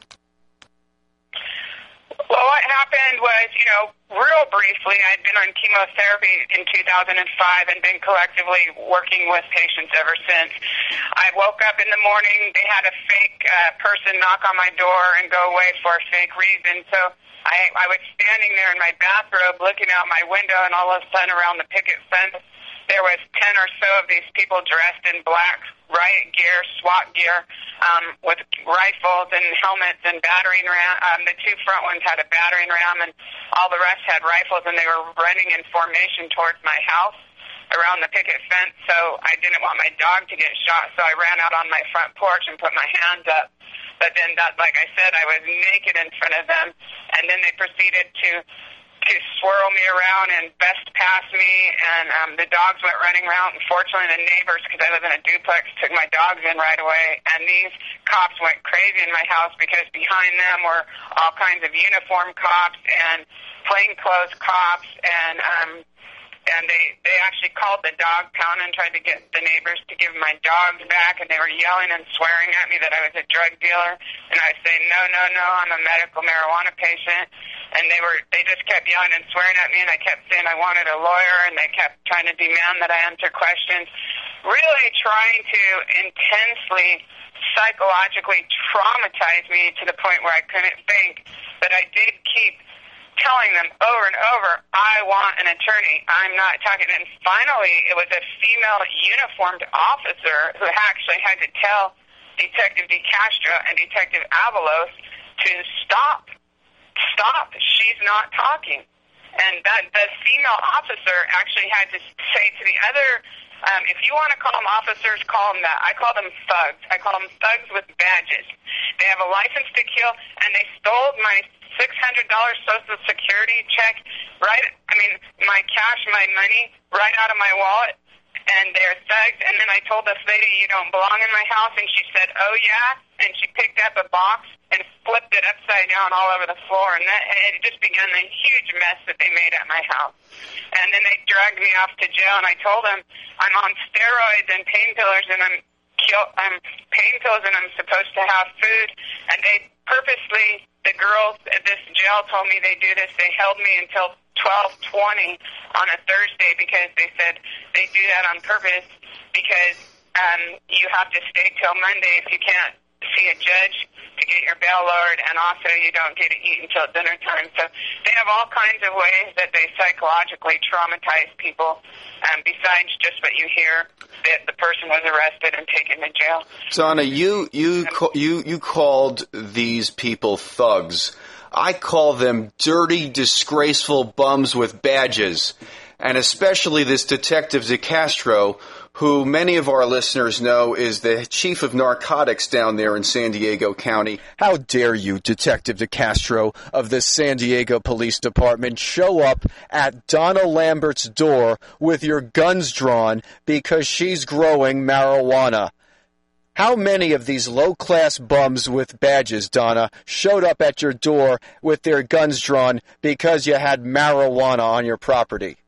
Well, what happened was, you know, real briefly, I'd been on chemotherapy in two thousand five and been collectively working with patients ever since. I woke up in the morning, they had a fake uh, person knock on my door and go away for a fake reason. So I, I was standing there in my bathrobe looking out my window, and all of a sudden around the picket fence, there was ten or so of these people dressed in black riot gear, SWAT gear, um, with rifles and helmets and battering ram. Um, the two front ones had a battering ram, and all the rest had rifles, and they were running in formation towards my house around the picket fence. So I didn't want my dog to get shot, so I ran out on my front porch and put my hands up. But then, that, like I said, I was naked in front of them, and then they proceeded to to swirl me around and best past me, and um, the dogs went running around. Unfortunately, the neighbors, because I live in a duplex, took my dogs in right away, and these cops went crazy in my house because behind them were all kinds of uniform cops and plainclothes cops, and um, and they, they actually called the dog pound and tried to get the neighbors to give my dogs back, and they were yelling and swearing at me that I was a drug dealer, and I was saying, no, no, no, I'm a medical marijuana patient. And they were, they just kept yelling and swearing at me, and I kept saying I wanted a lawyer, and they kept trying to demand that I answer questions, really trying to intensely, psychologically traumatize me to the point where I couldn't think. But I did keep telling them over and over, I want an attorney. I'm not talking. And finally, it was a female uniformed officer who actually had to tell Detective DeCastro and Detective Avalos to stop. Stop. She's not talking. And that the female officer actually had to say to the other, um, if you want to call them officers, call them that. I call them thugs. I call them thugs with badges. They have a license to kill, and they stole my six hundred dollars Social Security check, right? I mean, my cash, my money, right out of my wallet. And they're thugs. And then I told this lady, you don't belong in my house. And she said, oh, yeah. And she picked up a box and flipped it upside down all over the floor. And, that, and it just began a huge mess that they made at my house. And then they dragged me off to jail. And I told them, I'm on steroids and painkillers, and I'm, kill, I'm pain pills, and I'm supposed to have food. And they purposely, the girls at this jail told me they do this. They held me until twelve twenty on a Thursday because they said they do that on purpose because um, you have to stay till Monday if you can't see a judge to get your bail lowered, and also you don't get to eat until dinner time. So they have all kinds of ways that they psychologically traumatize people, um, besides just what you hear, that the person was arrested and taken to jail. Donna, you you um, you you called these people thugs. I call them dirty, disgraceful bums with badges, and especially this Detective DeCastro, who many of our listeners know is the chief of narcotics down there in San Diego County. How dare you, Detective DeCastro of the San Diego Police Department, show up at Donna Lambert's door with your guns drawn because she's growing marijuana? How many of these low-class bums with badges, Donna, showed up at your door with their guns drawn because you had marijuana on your property?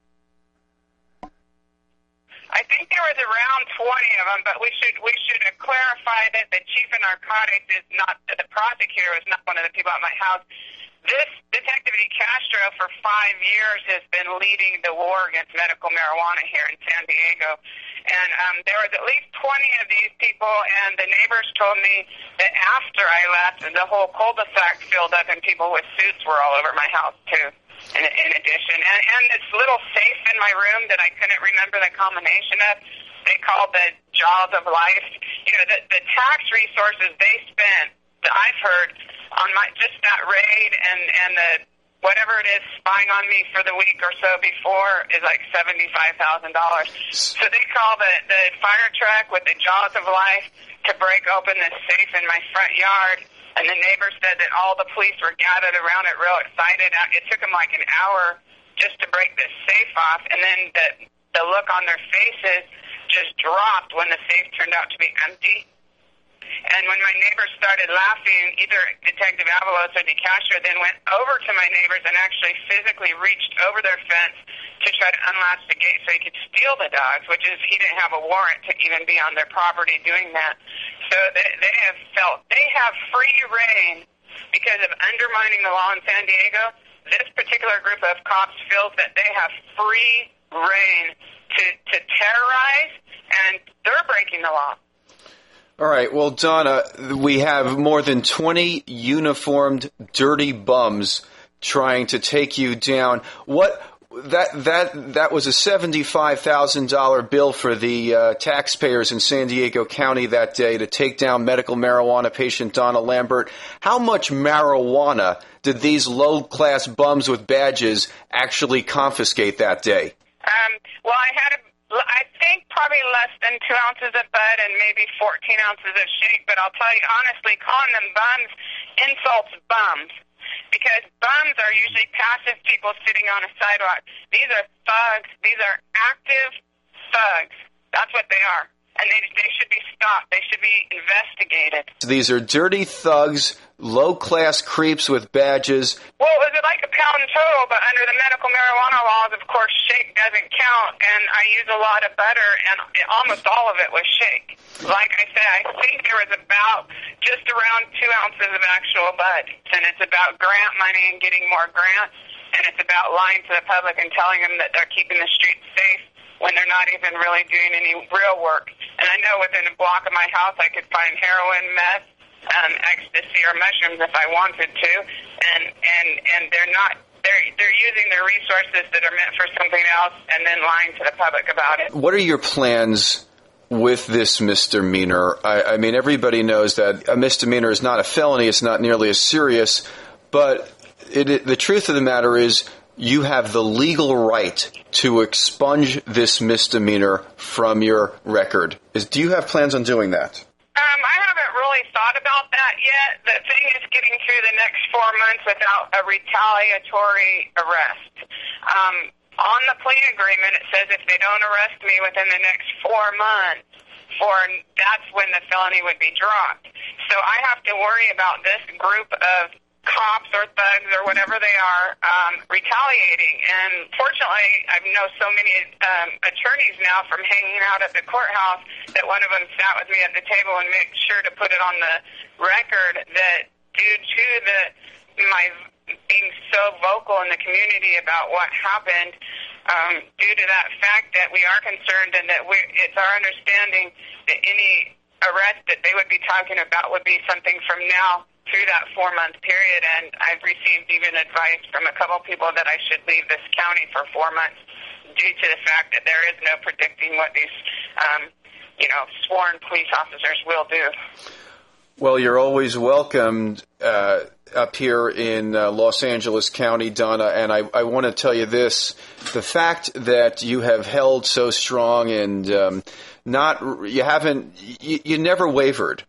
I think there was around twenty of them, but we should we should clarify that the chief of narcotics is not, the prosecutor is not one of the people at my house. This Detective DeCastro for five years has been leading the war against medical marijuana here in San Diego. And um, there was at least twenty of these people, and the neighbors told me that after I left, the whole cul-de-sac filled up and people with suits were all over my house, too, in, in addition. And, and this little safe in my room that I couldn't remember the combination of, they called the jaws of life. You know, the, the tax resources they spent, that I've heard, on my just that raid and, and the whatever it is spying on me for the week or so before is like seventy-five thousand dollars. So they call the, the fire truck with the jaws of life to break open this safe in my front yard. And the neighbors said that all the police were gathered around it real excited. It took them like an hour just to break this safe off. And then the, the look on their faces just dropped when the safe turned out to be empty. And when my neighbors started laughing, either Detective Avalos or DeCastro then went over to my neighbors and actually physically reached over their fence to try to unlatch the gate so he could steal the dogs, which is he didn't have a warrant to even be on their property doing that. So they, they have felt they have free reign because of undermining the law in San Diego. This particular group of cops feels that they have free reign to, to terrorize, and they're breaking the law. All right. Well, Donna, we have more than twenty uniformed dirty bums trying to take you down. What that that that was a seventy-five thousand dollars bill for the uh, taxpayers in San Diego County that day to take down medical marijuana patient Donna Lambert. How much marijuana did these low-class bums with badges actually confiscate that day? Um, well, I had a I think probably less than two ounces of bud and maybe fourteen ounces of shake, but I'll tell you honestly, calling them bums insults bums, because bums are usually passive people sitting on a sidewalk. These are thugs. These are active thugs. That's what they are. And they, they should be stopped. They should be investigated. These are dirty thugs, low-class creeps with badges. Well, is it like a pound total? But under the medical marijuana laws, of course, shake doesn't count. And I use a lot of butter, and almost all of it was shake. Like I said, I think there was about just around two ounces of actual bud. And it's about grant money and getting more grants. And it's about lying to the public and telling them that they're keeping the streets safe when they're not even really doing any real work. And I know within a block of my house I could find heroin, meth, um, ecstasy, or mushrooms if I wanted to, and and and they're not. They're they're using their resources that are meant for something else, and then lying to the public about it. What are your plans with this misdemeanor? I, I mean, everybody knows that a misdemeanor is not a felony; it's not nearly as serious. But it, it, the truth of the matter is, you have the legal right to expunge this misdemeanor from your record. Is, do you have plans on doing that? Um, I haven't really thought about that yet. The thing is getting through the next four months without a retaliatory arrest. Um, on the plea agreement, it says if they don't arrest me within the next four months, for that's when the felony would be dropped. So I have to worry about this group of cops or thugs or whatever they are um, retaliating. And fortunately, I know so many um, attorneys now from hanging out at the courthouse that one of them sat with me at the table and made sure to put it on the record that due to the my being so vocal in the community about what happened, um, due to that fact that we are concerned and that we it's our understanding that any arrest that they would be talking about would be something from now through that four-month period, and I've received even advice from a couple people that I should leave this county for four months due to the fact that there is no predicting what these, um, you know, sworn police officers will do. Well, you're always welcomed uh, up here in uh, Los Angeles County, Donna, and I, I want to tell you this. The fact that you have held so strong and um, not, you haven't, you, you never wavered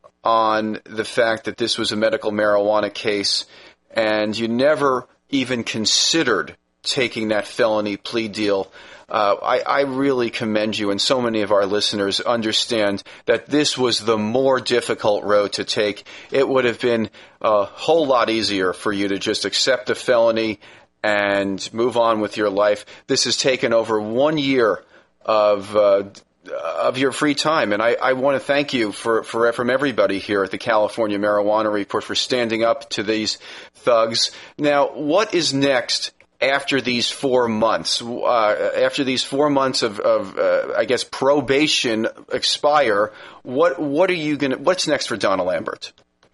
on the fact that this was a medical marijuana case, and you never even considered taking that felony plea deal. Uh, I, I really commend you, and so many of our listeners understand that this was the more difficult road to take. It would have been a whole lot easier for you to just accept a felony and move on with your life. This has taken over one year of uh, of your free time, and I, I want to thank you for, for from everybody here at the California Marijuana Report for standing up to these thugs. Now, what is next after these four months? Uh, after these four months of, of uh, I guess, probation expire, what what are you gonna? What's next for Donna Lambert?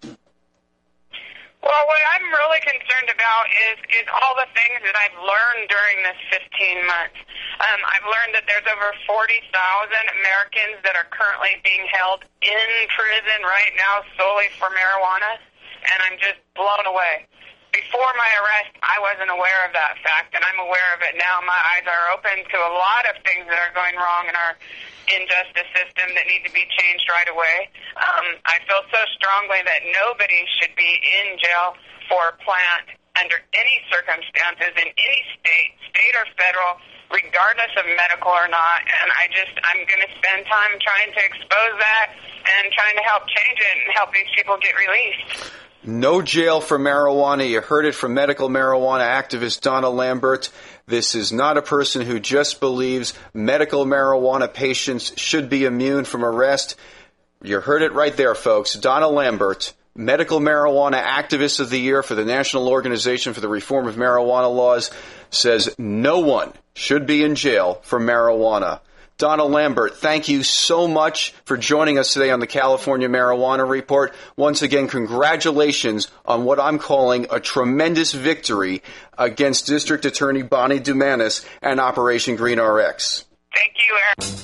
Well, what I'm really concerned about is, is all the things that I've learned during this fifteen months. Um, I've learned that there's over forty thousand Americans that are currently being held in prison right now solely for marijuana, and I'm just blown away. Before my arrest, I wasn't aware of that fact, and I'm aware of it now. My eyes are open to a lot of things that are going wrong in our injustice system that need to be changed right away. Um, I feel so strongly that nobody should be in jail for a plant under any circumstances in any state, state or federal, regardless of medical or not. And I just, I'm going to spend time trying to expose that and trying to help change it and help these people get released. No jail for marijuana. You heard it from medical marijuana activist Donna Lambert. This is not a person who just believes medical marijuana patients should be immune from arrest. You heard it right there, folks. Donna Lambert, Medical Marijuana Activist of the Year for the National Organization for the Reform of Marijuana Laws, says no one should be in jail for marijuana. Donna Lambert, thank you so much for joining us today on the California Marijuana Report. Once again, congratulations on what I'm calling a tremendous victory against District Attorney Bonnie Dumanis and Operation Green R X. Thank you,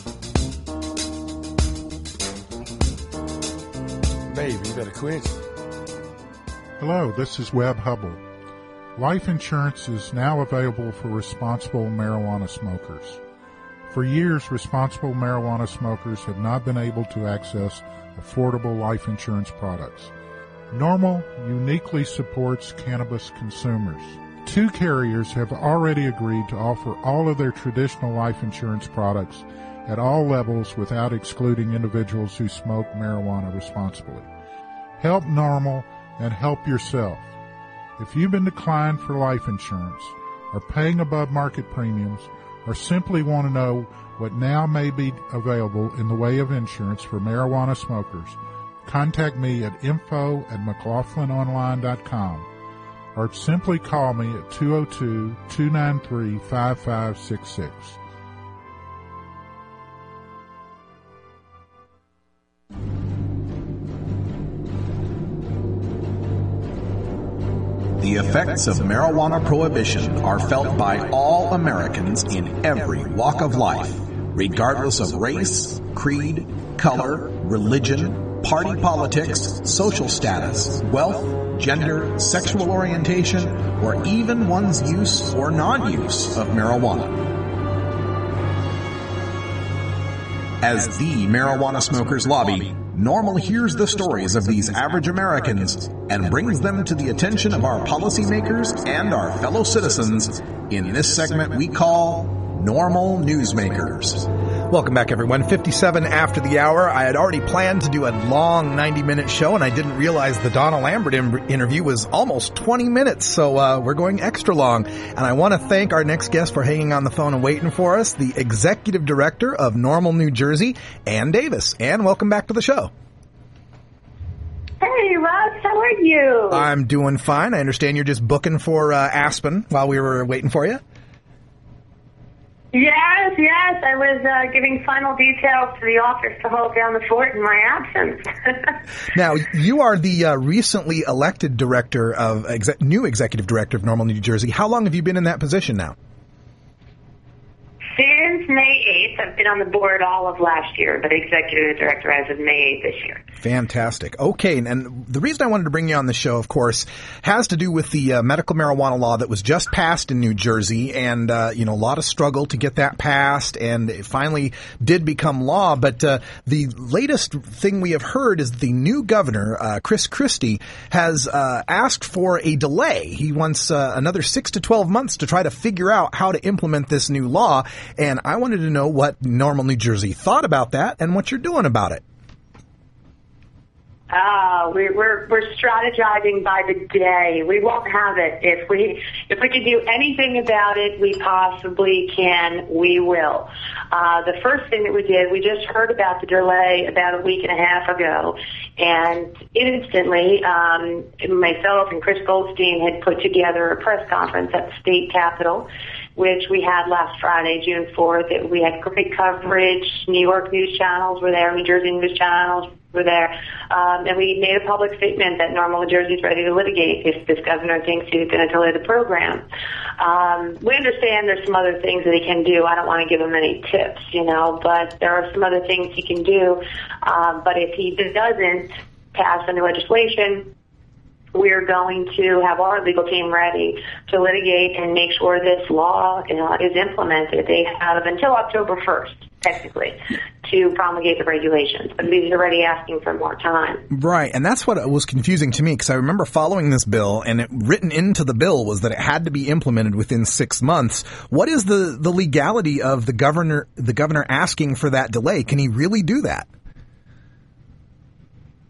Eric. Baby, you better quit. Hello, this is Webb Hubble. Life insurance is now available for responsible marijuana smokers. For years, responsible marijuana smokers have not been able to access affordable life insurance products. Normal uniquely supports cannabis consumers. Two carriers have already agreed to offer all of their traditional life insurance products at all levels without excluding individuals who smoke marijuana responsibly. Help Normal and help yourself. If you've been declined for life insurance, are paying above market premiums, or simply want to know what now may be available in the way of insurance for marijuana smokers, contact me at info at mclaughlin online dot com or simply call me at two oh two, two nine three, five five six six. The effects of marijuana prohibition are felt by all Americans in every walk of life, regardless of race, creed, color, religion, party politics, social status, wealth, gender, sexual orientation, or even one's use or non-use of marijuana. As the Marijuana Smokers Lobby, Normal hears the stories of these average Americans and brings them to the attention of our policymakers and our fellow citizens in this segment we call Normal Newsmakers. Welcome back, everyone. fifty-seven after the hour. I had already planned to do a long ninety-minute show, and I didn't realize the Donna Lambert in- interview was almost twenty minutes, so uh, we're going extra long. And I want to thank our next guest for hanging on the phone and waiting for us, the Executive Director of Normal, New Jersey, Ann Davis. Ann, welcome back to the show. Hey, Russ, how are you? I'm doing fine. I understand you're just booking for uh, Aspen while we were waiting for you. Yes, yes. I was uh, giving final details to the office to hold down the fort in my absence. Now, you are the uh, recently elected director of exe- new executive director of Normal, New Jersey. How long have you been in that position now? Since May eighth. I've been on the board all of last year, but executive director as of May eighth this year. Fantastic. Okay, and the reason I wanted to bring you on the show, of course, has to do with the uh, medical marijuana law that was just passed in New Jersey, and, uh, you know, a lot of struggle to get that passed, and it finally did become law. But uh, the latest thing we have heard is the new governor, uh, Chris Christie, has uh, asked for a delay. He wants uh, another six to twelve months to try to figure out how to implement this new law, and I wanted to know what Normal, New Jersey thought about that and what you're doing about it. Ah, we're, we're we're strategizing by the day. We won't have it. If we if we can do anything about it, we possibly can. We will. Uh, the first thing that we did, we just heard about the delay about a week and a half ago, and instantly, um, myself and Chris Goldstein had put together a press conference at the state capitol, which we had last Friday, June fourth. It, we had great coverage. New York news channels were there. New Jersey news channels were there. Um, and we made a public statement that Normal, New Jersey is ready to litigate if this governor thinks he's going to delay the program. Um, we understand there's some other things that he can do. I don't want to give him any tips, you know, but there are some other things he can do. Um, but if he doesn't pass any legislation, we're going to have our legal team ready to litigate and make sure this law uh, is implemented. They have until October first, technically, to promulgate the regulations. But he's already asking for more time. Right, and that's what was confusing to me, because I remember following this bill, and it, written into the bill was that it had to be implemented within six months. What is the, the legality of the governor, the governor asking for that delay? Can he really do that?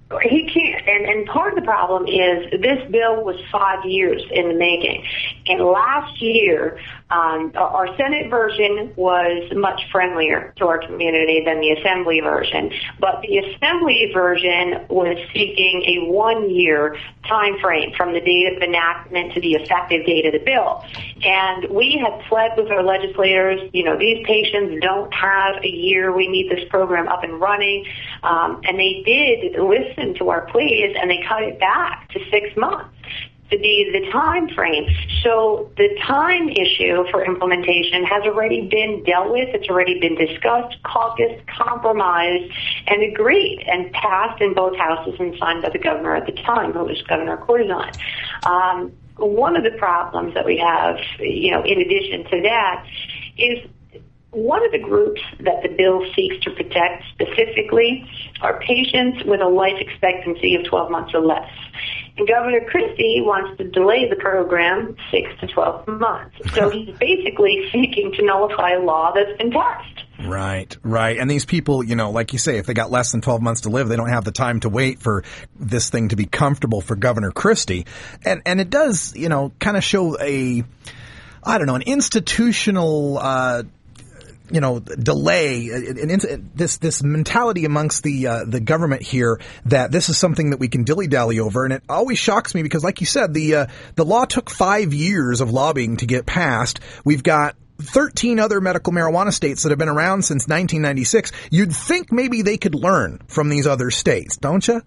He can't, and, and part of the problem is this bill was five years in the making. And last year, um, our Senate version was much friendlier to our community than the Assembly version. But the Assembly version was seeking a one-year time frame from the date of enactment to the effective date of the bill. And we had pled with our legislators, you know, these patients don't have a year. We need this program up and running. Um, and they did listen to our pleas, and they cut it back to six months to be the time frame. So the time issue for implementation has already been dealt with. It's already been discussed, caucused, compromised, and agreed, and passed in both houses and signed by the governor at the time, who was Governor Corzine. Um, one of the problems that we have, you know, in addition to that, is one of the groups that the bill seeks to protect specifically are patients with a life expectancy of twelve months or less. And Governor Christie wants to delay the program six to twelve months. So he's basically seeking to nullify a law that's been passed. Right, right. And these people, you know, like you say, if they got less than twelve months to live, they don't have the time to wait for this thing to be comfortable for Governor Christie. And, and it does, you know, kind of show a, I don't know, an institutional, uh, you know, delay, an, an, this this mentality amongst the uh, the government here that this is something that we can dilly-dally over, and it always shocks me because, like you said, the uh, the law took five years of lobbying to get passed. We've got thirteen other medical marijuana states that have been around since nineteen ninety-six. You'd think maybe they could learn from these other states, don't you?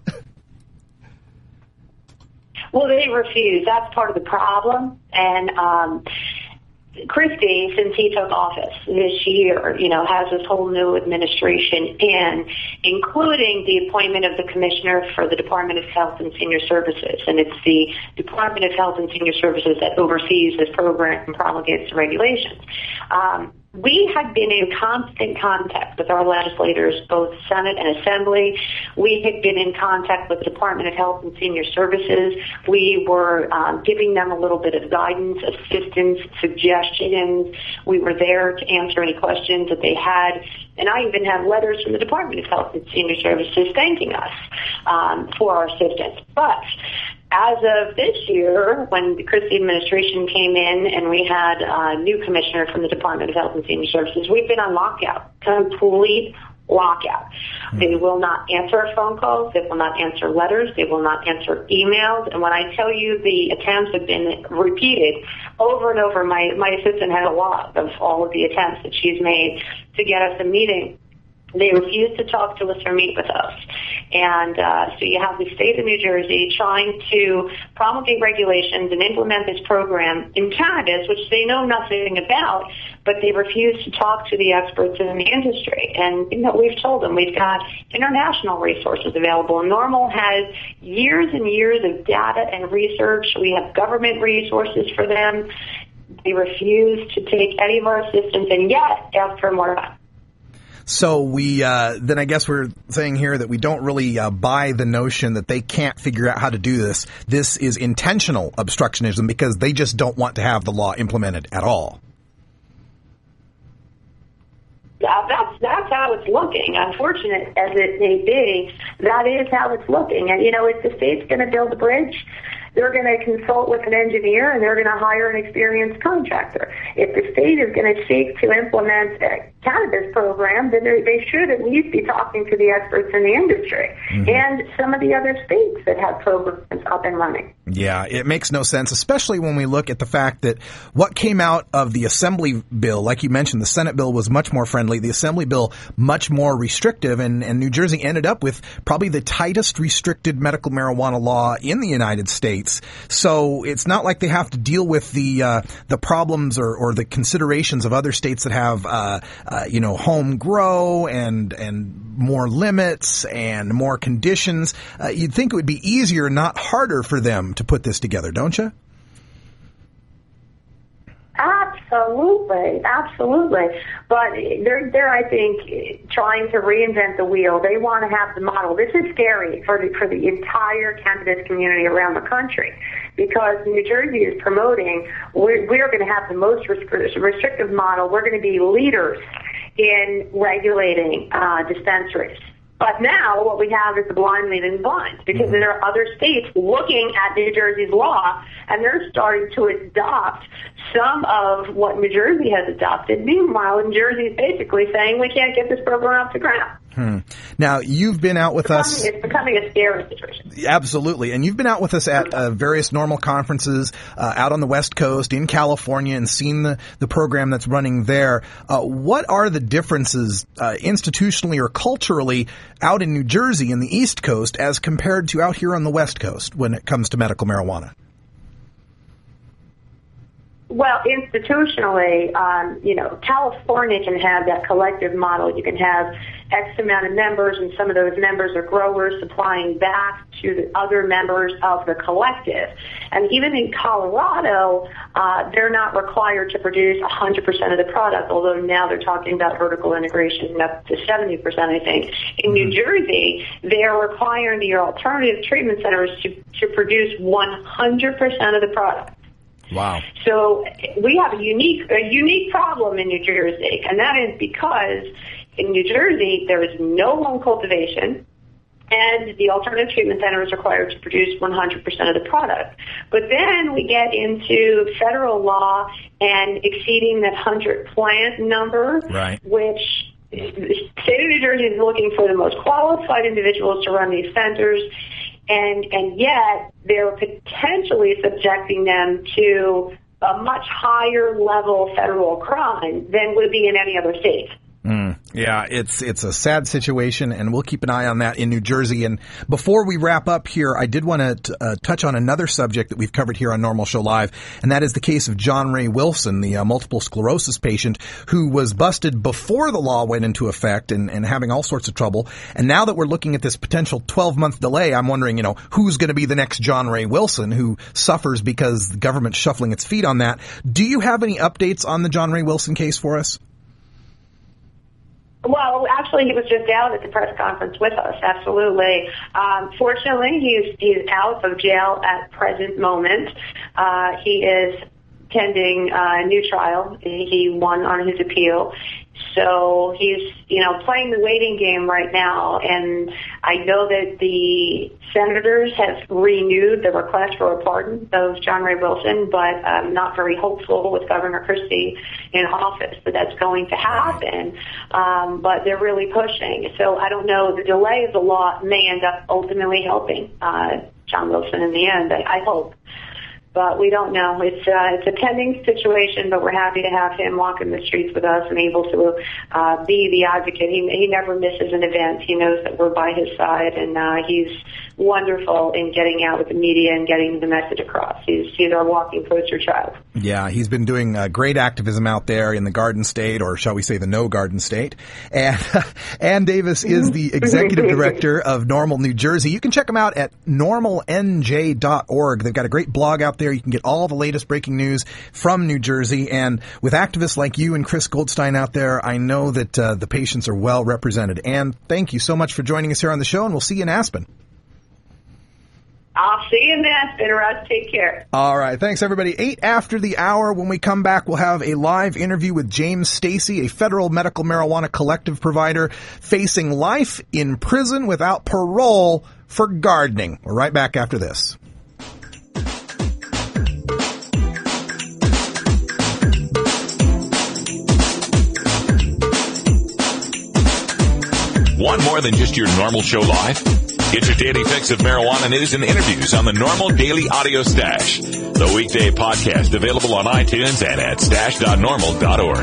Well, they refuse. That's part of the problem, and um Christie, since he took office this year, you know, has this whole new administration in, including the appointment of the commissioner for the Department of Health and Senior Services. And it's the Department of Health and Senior Services that oversees this program and promulgates the regulations. Um, We had been in constant contact with our legislators, both Senate and Assembly. We had been in contact with the Department of Health and Senior Services. We were um, giving them a little bit of guidance, assistance, suggestions. We were there to answer any questions that they had. And I even have letters from the Department of Health and Senior Services thanking us um, for our assistance. But as of this year, when the Christie administration came in and we had a new commissioner from the Department of Health and Senior Services, we've been on lockout, complete lockout. They will not answer phone calls. They will not answer letters. They will not answer emails. And when I tell you the attempts have been repeated over and over, my, my assistant had a lot of all of the attempts that she's made to get us a meeting. They refuse to talk to us or meet with us. And uh, so you have the state of New Jersey trying to promulgate regulations and implement this program in cannabis, which they know nothing about, but they refuse to talk to the experts in the industry. And, you know, we've told them we've got international resources available. NORML has years and years of data and research. We have government resources for them. They refuse to take any of our assistance and yet ask for more time. So we, uh, then I guess we're saying here that we don't really uh, buy the notion that they can't figure out how to do this. This is intentional obstructionism because they just don't want to have the law implemented at all. Uh, that's that's how it's looking. Unfortunate as it may be, that is how it's looking. And, you know, if the state's going to build a bridge, they're going to consult with an engineer and they're going to hire an experienced contractor. If the state is going to seek to implement a cannabis program, then they should at least be talking to the experts in the industry mm-hmm. and some of the other states that have programs up and running. Yeah, it makes no sense, especially when we look at the fact that what came out of the Assembly bill, like you mentioned, the Senate bill was much more friendly, the Assembly bill much more restrictive, and, and New Jersey ended up with probably the tightest restricted medical marijuana law in the United States. So it's not like they have to deal with the uh, the problems or, or the considerations of other states that have uh, uh, you know home grow and and more limits and more conditions. Uh, you'd think it would be easier, not harder, for them to put this together, don't you? Absolutely, absolutely. But they're, they're, I think, trying to reinvent the wheel. They want to have the model. This is scary for the, for the entire cannabis community around the country because New Jersey is promoting, we're, we're going to have the most restrictive model. We're going to be leaders in regulating uh, dispensaries. But now what we have is the blind leading the blind, because mm-hmm. there are other states looking at New Jersey's law, and they're starting to adopt some of what New Jersey has adopted. Meanwhile, New Jersey is basically saying we can't get this program off the ground. Hmm. Now, you've been out with it's us. Becoming, it's becoming a scary situation. Absolutely. And you've been out with us at uh, various normal conferences uh, out on the West Coast, in California, and seen the, the program that's running there. Uh, what are the differences uh, institutionally or culturally out in New Jersey and the East Coast as compared to out here on the West Coast when it comes to medical marijuana? Well, institutionally, um, you know, California can have that collective model. You can have X amount of members, and some of those members are growers supplying back to the other members of the collective. And even in Colorado, uh, they're not required to produce one hundred percent of the product, although now they're talking about vertical integration up to seventy percent, I think. In New Jersey, they're requiring the alternative treatment centers to, to produce one hundred percent of the product. Wow. So we have a unique a unique problem in New Jersey, and that is because in New Jersey there is no home cultivation, and the alternative treatment center is required to produce one hundred percent of the product. But then we get into federal law and exceeding that one hundred plant number, right. which the state of New Jersey is looking for the most qualified individuals to run these centers. And, and yet they're potentially subjecting them to a much higher level federal crime than would be in any other state. Mm, yeah, it's it's a sad situation, and we'll keep an eye on that in New Jersey. And before we wrap up here, I did want to uh, touch on another subject that we've covered here on Normal Show Live, and that is the case of John Ray Wilson, the uh, multiple sclerosis patient who was busted before the law went into effect and, and having all sorts of trouble. And now that we're looking at this potential twelve-month delay, I'm wondering, you know, who's going to be the next John Ray Wilson who suffers because the government's shuffling its feet on that. Do you have any updates on the John Ray Wilson case for us? Well, actually, he was just out at the press conference with us. Absolutely. Um, fortunately, he's he's out of jail at present moment. Uh, he is pending a new trial. He won on his appeal. So he's, you know, playing the waiting game right now. And I know that the senators have renewed the request for a pardon of John Ray Wilson, but I'm not very hopeful with Governor Christie in office that that's going to happen. Um, but they're really pushing. So I don't know. The delay of the law may end up ultimately helping uh, John Wilson in the end, I, I hope. But we don't know. It's uh, it's a pending situation, but we're happy to have him walking the streets with us and able to uh, be the advocate. He, he never misses an event. He knows that we're by his side, and uh, he's wonderful in getting out with the media and getting the message across. He's, he's our walking poster child. Yeah, he's been doing uh, great activism out there in the Garden State, or shall we say the no Garden State. And Ann Davis is the executive director of Normal New Jersey. You can check them out at normal n j dot org. They've got a great blog out there. You can get all the latest breaking news from New Jersey. And with activists like you and Chris Goldstein out there, I know that uh, the patients are well represented. Ann, thank you so much for joining us here on the show, and we'll see you in Aspen. I'll see you in Aspen, Russ. Take care. All right. Thanks, everybody. Eight after the hour. When we come back, we'll have a live interview with James Stacy, a federal medical marijuana collective provider facing life in prison without parole for gardening. We're right back after this. Want more than just your Normal Show Live? Get your daily fix of marijuana news and interviews on the Normal Daily Audio Stash, the weekday podcast available on iTunes and at stash dot normal dot org.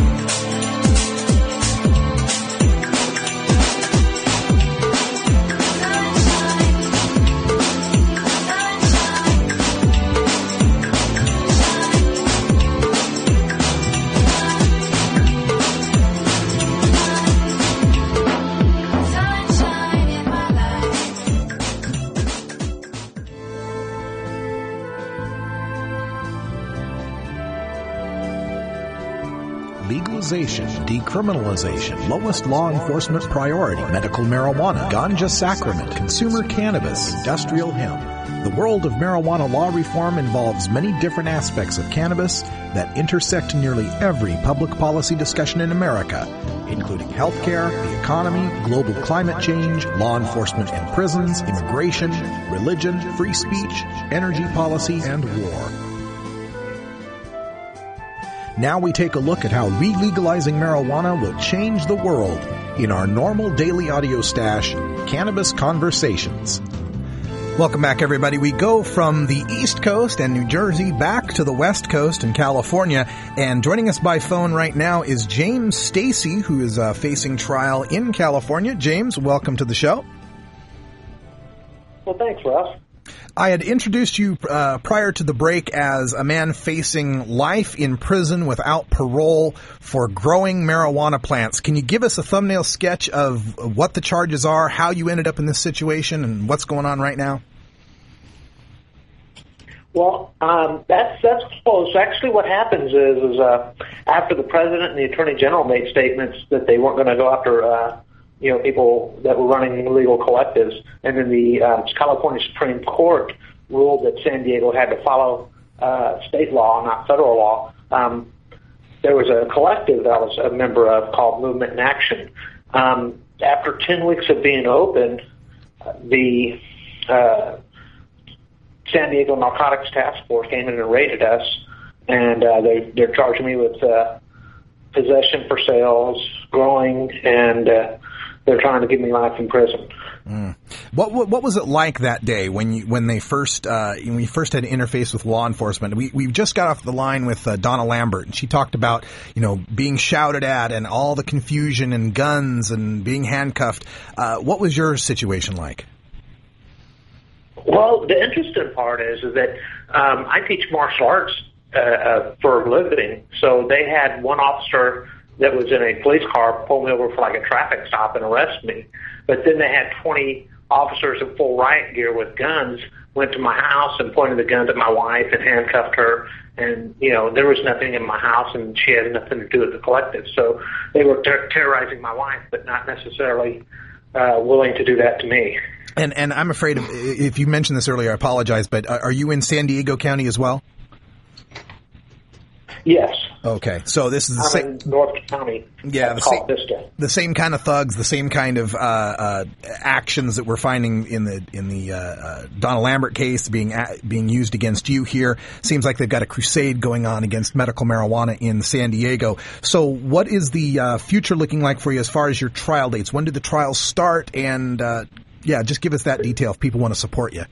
Legalization, decriminalization, lowest law enforcement priority, medical marijuana, ganja sacrament, consumer cannabis, industrial hemp. The world of marijuana law reform involves many different aspects of cannabis that intersect nearly every public policy discussion in America, including healthcare, the economy, global climate change, law enforcement and prisons, immigration, religion, free speech, energy policy, and war. Now we take a look at how re-legalizing marijuana will change the world in our normal daily audio stash, Cannabis Conversations. Welcome back, everybody. We go from the East Coast and New Jersey back to the West Coast in California. And joining us by phone right now is James Stacy, who is uh, facing trial in California. James, welcome to the show. Well, thanks, Russ. I had introduced you uh, prior to the break as a man facing life in prison without parole for growing marijuana plants. Can you give us a thumbnail sketch of what the charges are, how you ended up in this situation, and what's going on right now? Well, um, that's that's close. Actually, what happens is, is uh, after the president and the attorney general made statements that they weren't going to go after uh, you know, people that were running illegal collectives, and then the uh, California Supreme Court ruled that San Diego had to follow uh, state law, not federal law. Um, there was a collective that I was a member of called Movement in Action. Um, after ten weeks of being open, the uh, San Diego Narcotics Task Force came in and raided us, and uh, they, they're charging me with uh, possession for sales, growing, and uh, they're trying to give me life in prison. Mm. What, what what was it like that day when you when they first uh, when you first had to interface with law enforcement? We we just got off the line with uh, Donna Lambert, and she talked about, you know, being shouted at and all the confusion and guns and being handcuffed. Uh, what was your situation like? Well, the interesting part is is that um, I teach martial arts uh, uh, for a living, so they had one officer that was in a police car pull me over for like a traffic stop and arrest me. But then they had twenty officers in full riot gear with guns, went to my house and pointed the guns at my wife and handcuffed her. And, you know, there was nothing in my house and she had nothing to do with the collective. So they were ter- terrorizing my wife, but not necessarily uh, willing to do that to me. And and I'm afraid, of, if you mentioned this earlier, I apologize, but are you in San Diego County as well? Yes. Okay, so this is the I'm same in North County. Yeah, the same, same, the same kind of thugs, the same kind of uh, uh, actions that we're finding in the in the uh, uh, Donna Lambert case being a- being used against you here. Seems like they've got a crusade going on against medical marijuana in San Diego. So, what is the uh, future looking like for you as far as your trial dates? When do the trials start? And uh, yeah, just give us that detail if people want to support you.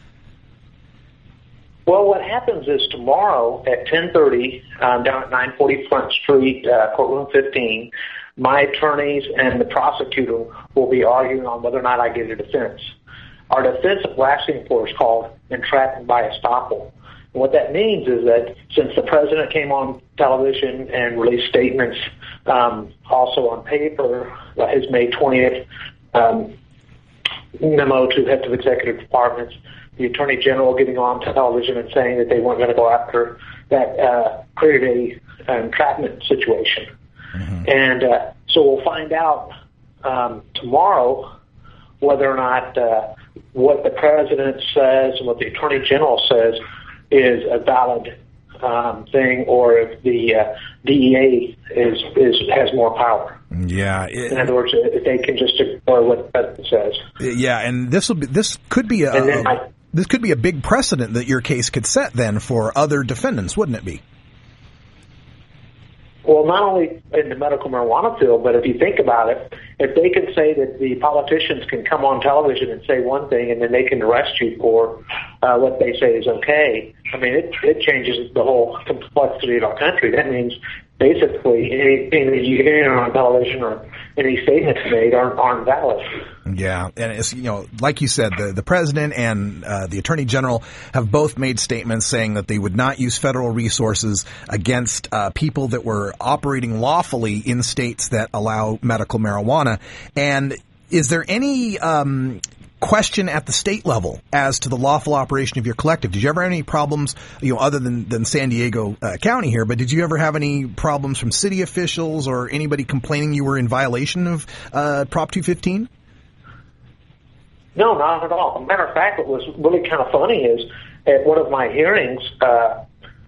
Well, what happens is tomorrow at ten thirty um, down at nine forty Front Street, uh, courtroom fifteen, my attorneys and the prosecutor will be arguing on whether or not I get a defense. Our defense that we're asking for is called entrapment by estoppel. And what that means is that since the president came on television and released statements um, also on paper, uh, his May twentieth um, memo to heads of executive departments, the Attorney General getting on television and saying that they weren't going to go after that, uh, created a an entrapment situation. Mm-hmm. And uh, so we'll find out um, tomorrow whether or not uh, what the President says and what the Attorney General says is a valid um, thing, or if the uh, D E A is, is has more power. Yeah. It, in other words, if they can just ignore what the President says. Yeah, and this will be, this could be a, a I, this could be a big precedent that your case could set then for other defendants, wouldn't it be? Well, not only in the medical marijuana field, but if you think about it, if they can say that the politicians can come on television and say one thing and then they can arrest you for uh, what they say is okay, I mean, it, it changes the whole complexity of our country. That means basically anything that you hear on television or any statements made aren't, aren't valid. Yeah, and it's, you know, like you said, the, the president and uh, the attorney general have both made statements saying that they would not use federal resources against uh, people that were operating lawfully in states that allow medical marijuana. And is there any um, question at the state level as to the lawful operation of your collective? Did you ever have any problems, you know, other than, than San Diego uh, County here, but did you ever have any problems from city officials or anybody complaining you were in violation of uh, Prop two fifteen? No, not at all. Matter of fact, what was really kind of funny is at one of my hearings, uh,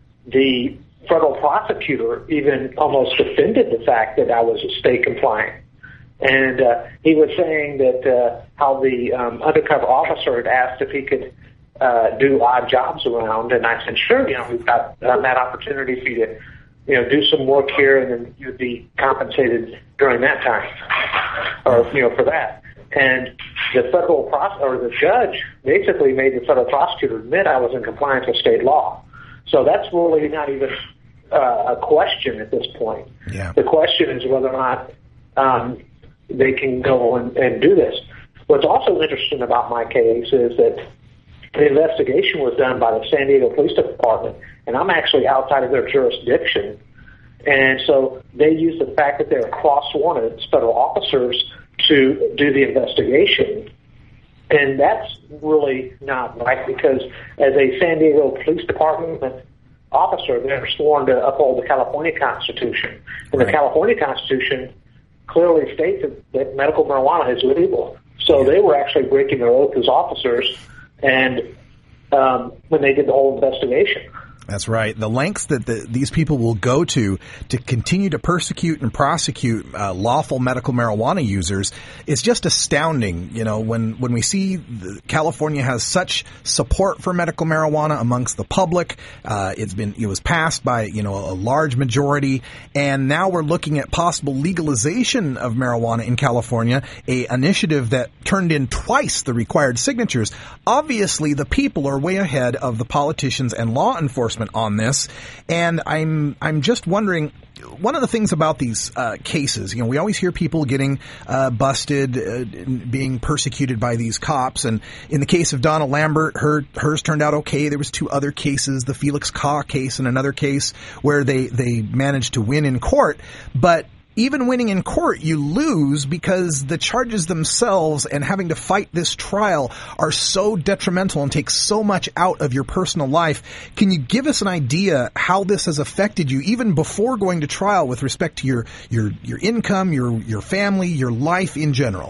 the federal prosecutor even almost defended the fact that I was state compliant. And uh, he was saying that uh, how the um, undercover officer had asked if he could uh, do odd jobs around, and I said, sure, you know, we've got um, that opportunity for you to, you know, do some work here, and then you'd be compensated during that time, or, you know, for that. And the federal pros- or the judge basically made the federal prosecutor admit I was in compliance with state law. So that's really not even uh, a question at this point. Yeah. The question is whether or not um, they can go and, and do this. What's also interesting about my case is that the investigation was done by the San Diego Police Department, and I'm actually outside of their jurisdiction. And so they use the fact that they're cross-sworn as federal officers to do the investigation. And that's really not right, because as a San Diego Police Department officer, they're sworn to uphold the California Constitution. And the California Constitution clearly states that, that medical marijuana is legal. So they were actually breaking their oath as officers and um, when they did the whole investigation. That's right. The lengths that the, these people will go to to continue to persecute and prosecute uh, lawful medical marijuana users is just astounding. You know, when, when we see the, California has such support for medical marijuana amongst the public, uh, it's been it was passed by, you know, a large majority, and now we're looking at possible legalization of marijuana in California, a initiative that turned in twice the required signatures. Obviously, the people are way ahead of the politicians and law enforcement on this, and I'm I'm just wondering, one of the things about these uh, cases, you know, we always hear people getting uh, busted, uh, being persecuted by these cops, and in the case of Donna Lambert, her hers turned out okay. There was two other cases, the Felix Kaw case and another case where they they managed to win in court, but even winning in court, you lose because the charges themselves and having to fight this trial are so detrimental and take so much out of your personal life. Can you give us an idea how this has affected you even before going to trial with respect to your, your, your income, your, your family, your life in general?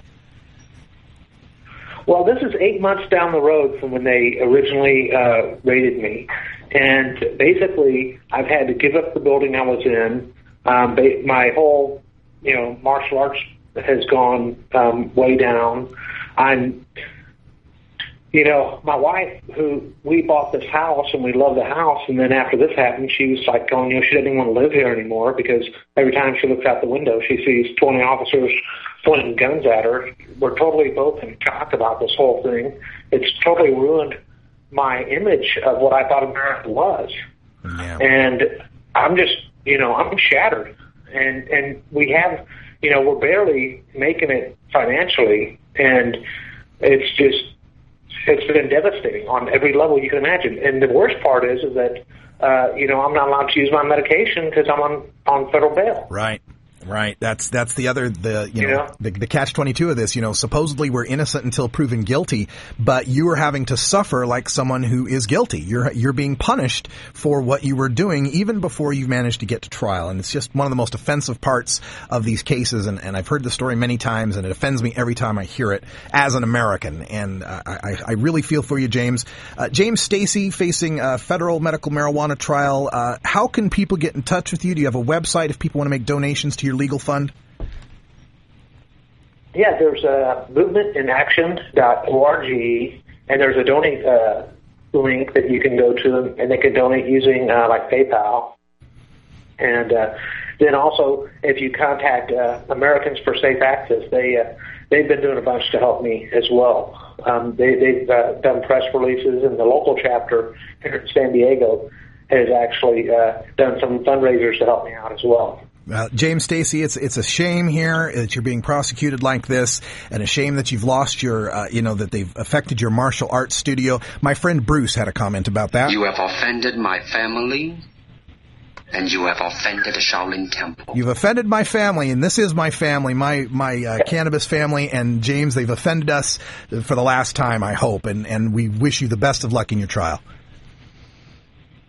Well, this is eight months down the road from when they originally uh, raided me. And basically, I've had to give up the building I was in. Um, they, my whole, you know, martial arts has gone um, way down. I'm, you know, my wife, who we bought this house and we love the house, and then after this happened, she was like going, you know, she didn't want to live here anymore because every time she looks out the window, she sees twenty officers pointing guns at her. We're totally both in shock about this whole thing. It's totally ruined my image of what I thought America was. Yeah. And I'm just, you know, I'm shattered, and and we have, you know, we're barely making it financially, and it's just, it's been devastating on every level you can imagine. And the worst part is, is that, uh, you know, I'm not allowed to use my medication because I'm on, on federal bail. Right. Right. That's that's the other the you, You know, know? the the catch twenty-two of this. You know, supposedly we're innocent until proven guilty, but you are having to suffer like someone who is guilty. You're you're being punished for what you were doing even before you managed to get to trial, and it's just one of the most offensive parts of these cases. And, and I've heard the story many times, and it offends me every time I hear it as an American. And uh, I I really feel for you, James. Uh, James Stacey facing a federal medical marijuana trial. Uh, how can people get in touch with you? Do you have a website if people want to make donations to your legal fund? Yeah, there's a movement in action dot org, and there's a donate uh, link that you can go to, and they can donate using uh, like PayPal. And uh, then also, if you contact uh, Americans for Safe Access, they uh, they've been doing a bunch to help me as well. Um, they, they've uh, done press releases, and the local chapter here in San Diego has actually uh, done some fundraisers to help me out as well. Uh, James Stacey, it's it's a shame here that you're being prosecuted like this, and a shame that you've lost your, uh, you know, that they've affected your martial arts studio. My friend Bruce had a comment about that. You have offended my family, and you have offended the Shaolin Temple. You've offended my family, and this is my family, my my uh, cannabis family, and James, they've offended us for the last time, I hope, and, and we wish you the best of luck in your trial.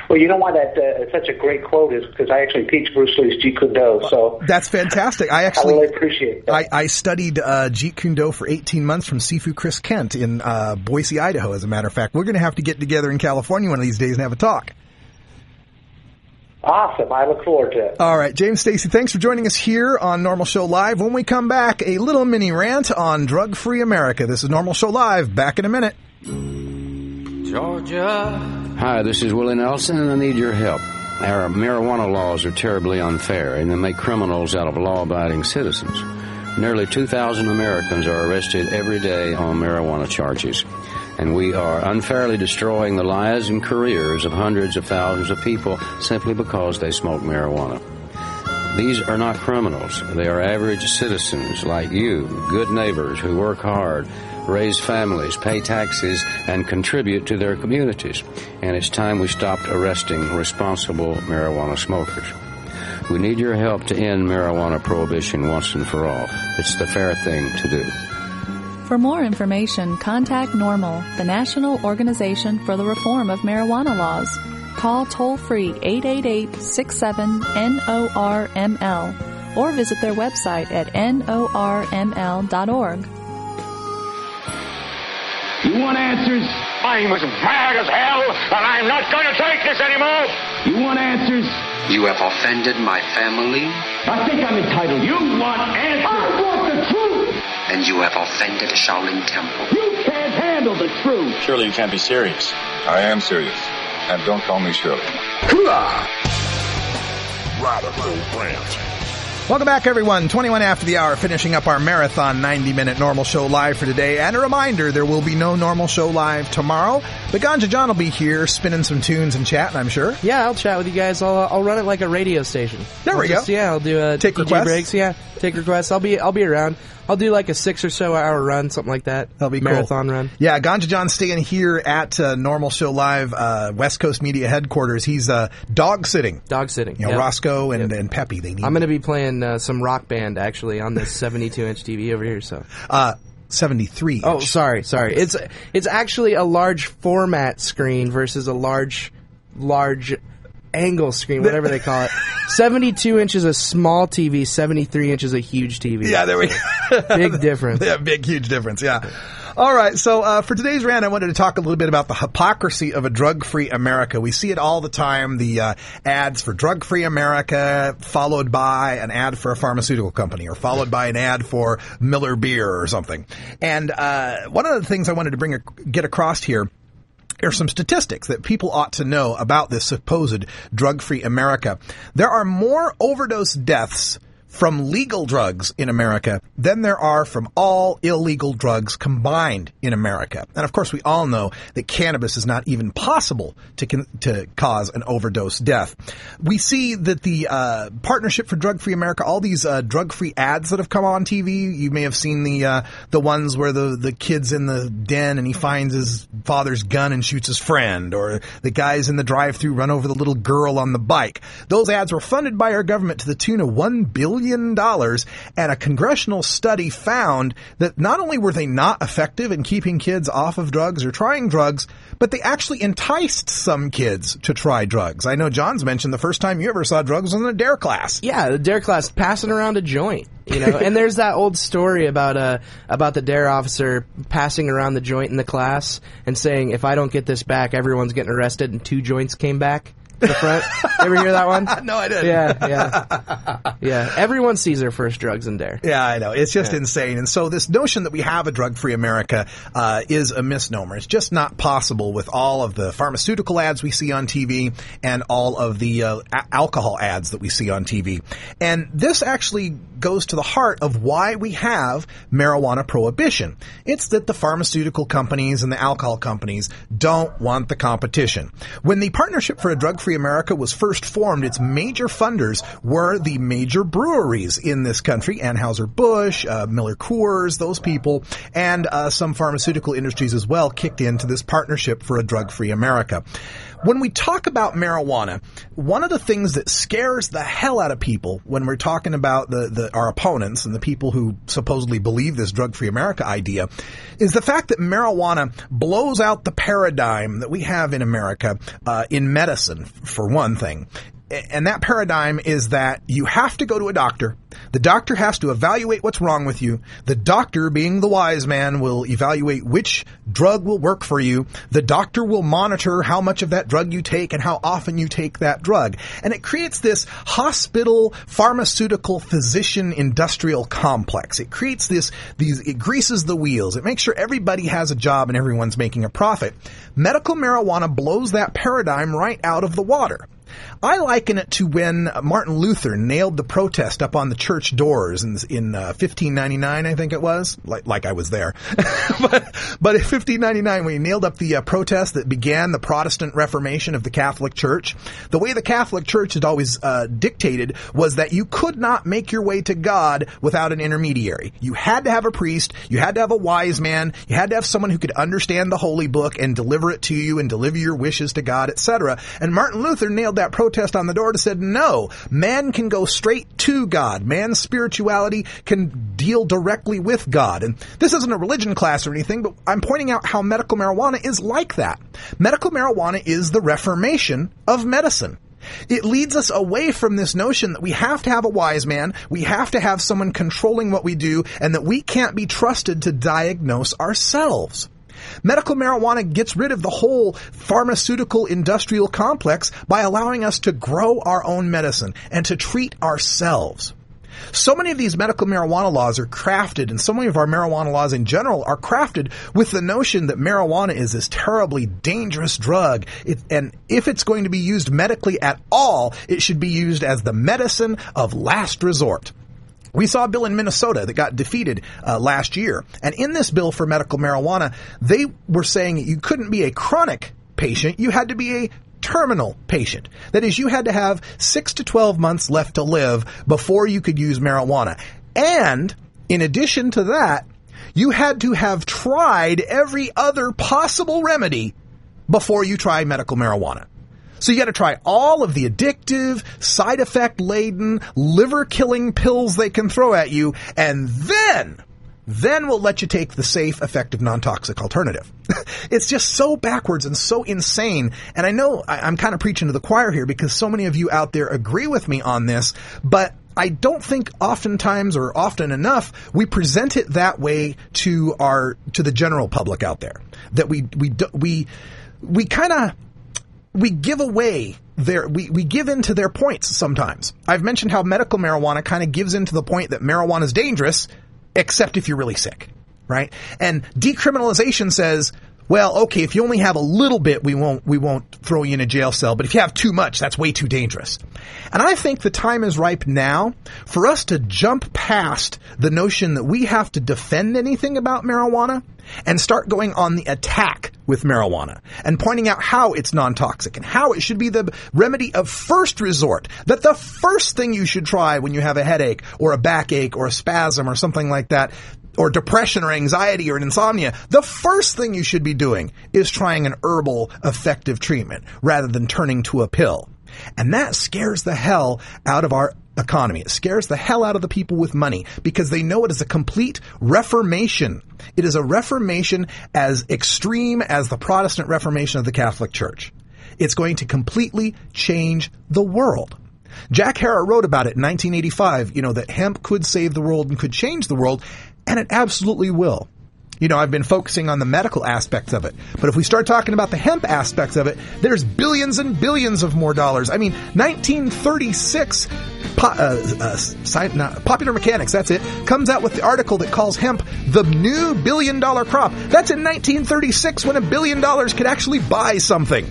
Well, you know why that uh, is such a great quote is because I actually teach Bruce Lee's Jeet Kune Do. So that's fantastic. I actually I really appreciate that. I, I studied uh, Jeet Kune Do for eighteen months from Sifu Chris Kent in uh, Boise, Idaho. As a matter of fact, we're going to have to get together in California one of these days and have a talk. Awesome. I look forward to it. All right, James Stacy, thanks for joining us here on Normal Show Live. When we come back, a little mini rant on drug-free America. This is Normal Show Live. Back in a minute. Georgia. Hi, this is Willie Nelson, and I need your help. Our marijuana laws are terribly unfair, and they make criminals out of law-abiding citizens. Nearly two thousand Americans are arrested every day on marijuana charges. And we are unfairly destroying the lives and careers of hundreds of thousands of people simply because they smoke marijuana. These are not criminals. They are average citizens like you, good neighbors who work hard, raise families, pay taxes, and contribute to their communities. And it's time we stopped arresting responsible marijuana smokers. We need your help to end marijuana prohibition once and for all. It's the fair thing to do. For more information, contact NORML, the National Organization for the Reform of Marijuana Laws. Call toll-free eight eight eight, six seven, N O R M L or visit their website at N O R M L dot org. You want answers? I'm as mad as hell, and I'm not going to take this anymore. You want answers? You have offended my family. I think I'm entitled. You want answers? I want the truth. And you have offended the Shaolin Temple. You can't handle the truth. Surely you can't be serious. I am serious. And don't call me Shirley. Radical Rant. Welcome back, everyone. twenty-one after the hour, finishing up our marathon ninety-minute Normal Show Live for today. And a reminder, there will be no Normal Show Live tomorrow. But Ganja John will be here spinning some tunes and chatting, I'm sure. Yeah, I'll chat with you guys. I'll I'll run it like a radio station. There I'll we just, go. Yeah, I'll do uh, Take D J requests? breaks. Yeah, take requests. I'll be I'll be around. I'll do like a six or so hour run, something like that. That'll be Marathon cool. run. Yeah, Ganja John's staying here at uh, Normal Show Live, uh, West Coast Media Headquarters. He's uh, dog sitting. Dog sitting. You know, yep. Roscoe and, Yep. and Peppy, they need I'm going to be playing uh, some rock band, actually, on this seventy-two inch T V over here. So, uh, seventy-three inch. Oh, sorry, sorry. It's it's actually a large format screen versus a large, large angle screen, whatever they call it. seventy-two inches a small T V, seventy-three inches a huge T V. Yeah, there we go. Big difference. Yeah, big, huge difference, yeah. All right, so uh, for today's rant, I wanted to talk a little bit about the hypocrisy of a drug-free America. We see it all the time, the uh, ads for drug-free America, followed by an ad for a pharmaceutical company, or followed by an ad for Miller Beer or something. And uh, one of the things I wanted to bring a, get across here are some statistics that people ought to know about this supposed drug-free America. There are more overdose deaths from legal drugs in America than there are from all illegal drugs combined in America. And of course, we all know that cannabis is not even possible to con- to cause an overdose death. We see that the uh, Partnership for Drug-Free America, all these uh, drug-free ads that have come on T V, you may have seen the uh, the ones where the, the kid's in the den and he finds his father's gun and shoots his friend, or the guys in the drive-thru run over the little girl on the bike. Those ads were funded by our government to the tune of one billion dollars, and a congressional study found that not only were they not effective in keeping kids off of drugs or trying drugs, but they actually enticed some kids to try drugs. I know John's mentioned the first time you ever saw drugs was in the D A R E class. Yeah, the D A R E class, passing around a joint. You know, and there's that old story about uh about the D A R E officer passing around the joint in the class and saying, if I don't get this back, everyone's getting arrested, and two joints came back. The front. Ever hear that one? No, I didn't. Yeah, yeah. Yeah. Everyone sees their first drugs in D A R E. Yeah, I know. It's just yeah. insane. And so this notion that we have a drug-free America uh, is a misnomer. It's just not possible with all of the pharmaceutical ads we see on T V and all of the uh, a- alcohol ads that we see on T V. And this actually goes to the heart of why we have marijuana prohibition. It's that the pharmaceutical companies and the alcohol companies don't want the competition. When the Partnership for a Drug-Free America was first formed, its major funders were the major breweries in this country, Anheuser-Busch, uh, Miller Coors, those people, and uh, some pharmaceutical industries as well kicked into this Partnership for a Drug-Free America. When we talk about marijuana, one of the things that scares the hell out of people when we're talking about the, the our opponents and the people who supposedly believe this drug-free America idea is the fact that marijuana blows out the paradigm that we have in America uh, in medicine for one thing. And that paradigm is that you have to go to a doctor. The doctor has to evaluate what's wrong with you. The doctor, being the wise man, will evaluate which drug will work for you. The doctor will monitor how much of that drug you take and how often you take that drug. And it creates this hospital, pharmaceutical, physician, industrial complex. It creates this, these, it greases the wheels. It makes sure everybody has a job and everyone's making a profit. Medical marijuana blows that paradigm right out of the water. I liken it to when Martin Luther nailed the protest up on the church doors in, in uh, fifteen ninety-nine, I think it was, like, like I was there. but, but in fifteen ninety-nine, when he nailed up the uh, protest that began the Protestant Reformation of the Catholic Church, the way the Catholic Church had always uh, dictated was that you could not make your way to God without an intermediary. You had to have a priest, you had to have a wise man, you had to have someone who could understand the Holy Book and deliver it to you and deliver your wishes to God, et cetera. And Martin Luther nailed that protest on the door and said, no, man can go straight to God. Man's spirituality can deal directly with God. And this isn't a religion class or anything, but I'm pointing out how medical marijuana is like that. Medical marijuana is the Reformation of medicine. It leads us away from this notion that we have to have a wise man, we have to have someone controlling what we do, and that we can't be trusted to diagnose ourselves. Medical marijuana gets rid of the whole pharmaceutical industrial complex by allowing us to grow our own medicine and to treat ourselves. So many of these medical marijuana laws are crafted, and so many of our marijuana laws in general are crafted with the notion that marijuana is this terribly dangerous drug, it, and if it's going to be used medically at all, it should be used as the medicine of last resort. We saw a bill in Minnesota that got defeated uh, last year. And in this bill for medical marijuana, they were saying you couldn't be a chronic patient. You had to be a terminal patient. That is, you had to have six to twelve months left to live before you could use marijuana. And in addition to that, you had to have tried every other possible remedy before you try medical marijuana. So you got to try all of the addictive, side effect laden, liver killing pills they can throw at you, and then, then we'll let you take the safe, effective, non-toxic alternative. It's just so backwards and so insane. And I know I, I'm kind of preaching to the choir here because so many of you out there agree with me on this, but I don't think oftentimes or often enough we present it that way to our, to the general public out there. That we, we, we, we kind of, We give away their, we, we give in to their points sometimes. I've mentioned how medical marijuana kind of gives in to the point that marijuana is dangerous, except if you're really sick, right? And decriminalization says, well, okay, if you only have a little bit, we won't, we won't throw you in a jail cell. But if you have too much, that's way too dangerous. And I think the time is ripe now for us to jump past the notion that we have to defend anything about marijuana and start going on the attack with marijuana and pointing out how it's non-toxic and how it should be the remedy of first resort. That the first thing you should try when you have a headache or a backache or a spasm or something like that, or depression or anxiety or an insomnia, the first thing you should be doing is trying an herbal effective treatment rather than turning to a pill. And that scares the hell out of our economy. It scares the hell out of the people with money because they know it is a complete reformation. It is a reformation as extreme as the Protestant Reformation of the Catholic Church. It's going to completely change the world. Jack Herer wrote about it in nineteen eighty-five, you know, that hemp could save the world and could change the world, and it absolutely will. You know, I've been focusing on the medical aspects of it. But if we start talking about the hemp aspects of it, there's billions and billions of more dollars. I mean, nineteen thirty-six, po- uh, uh, sci- not, Popular Mechanics, that's it, comes out with the article that calls hemp the new billion dollar crop. That's in nineteen thirty-six when a billion dollars could actually buy something.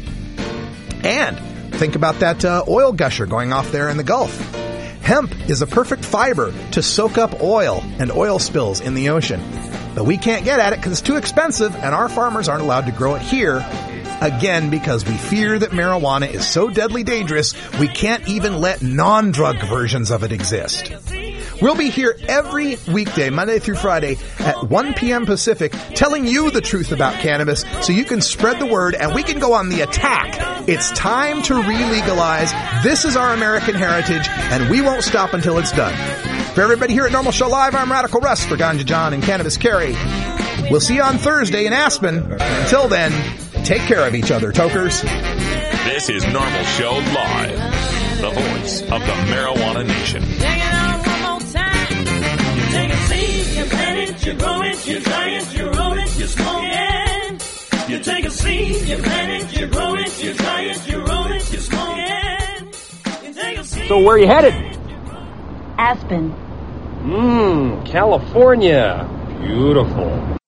And think about that uh, oil gusher going off there in the Gulf. Hemp is a perfect fiber to soak up oil and oil spills in the ocean. But we can't get at it because it's too expensive, and our farmers aren't allowed to grow it here. Again, because we fear that marijuana is so deadly dangerous, we can't even let non-drug versions of it exist. We'll be here every weekday, Monday through Friday, at one p.m. Pacific, telling you the truth about cannabis so you can spread the word and we can go on the attack. It's time to re-legalize. This is our American heritage, and we won't stop until it's done. For everybody here at Normal Show Live, I'm Radical Russ for Ganja John and Cannabis Carrie. We'll see you on Thursday in Aspen. Until then, take care of each other, tokers. This is Normal Show Live, the voice of the marijuana nation. Take it out one more time. You take a seed, you plant it, you grow it, you dry it, you roll it, you smoke it. You take a seed, you plant it, you grow it, you dry it, you roll it, you smoke it. You take a seed. So where are you headed? Aspen. Mmm, California. Beautiful.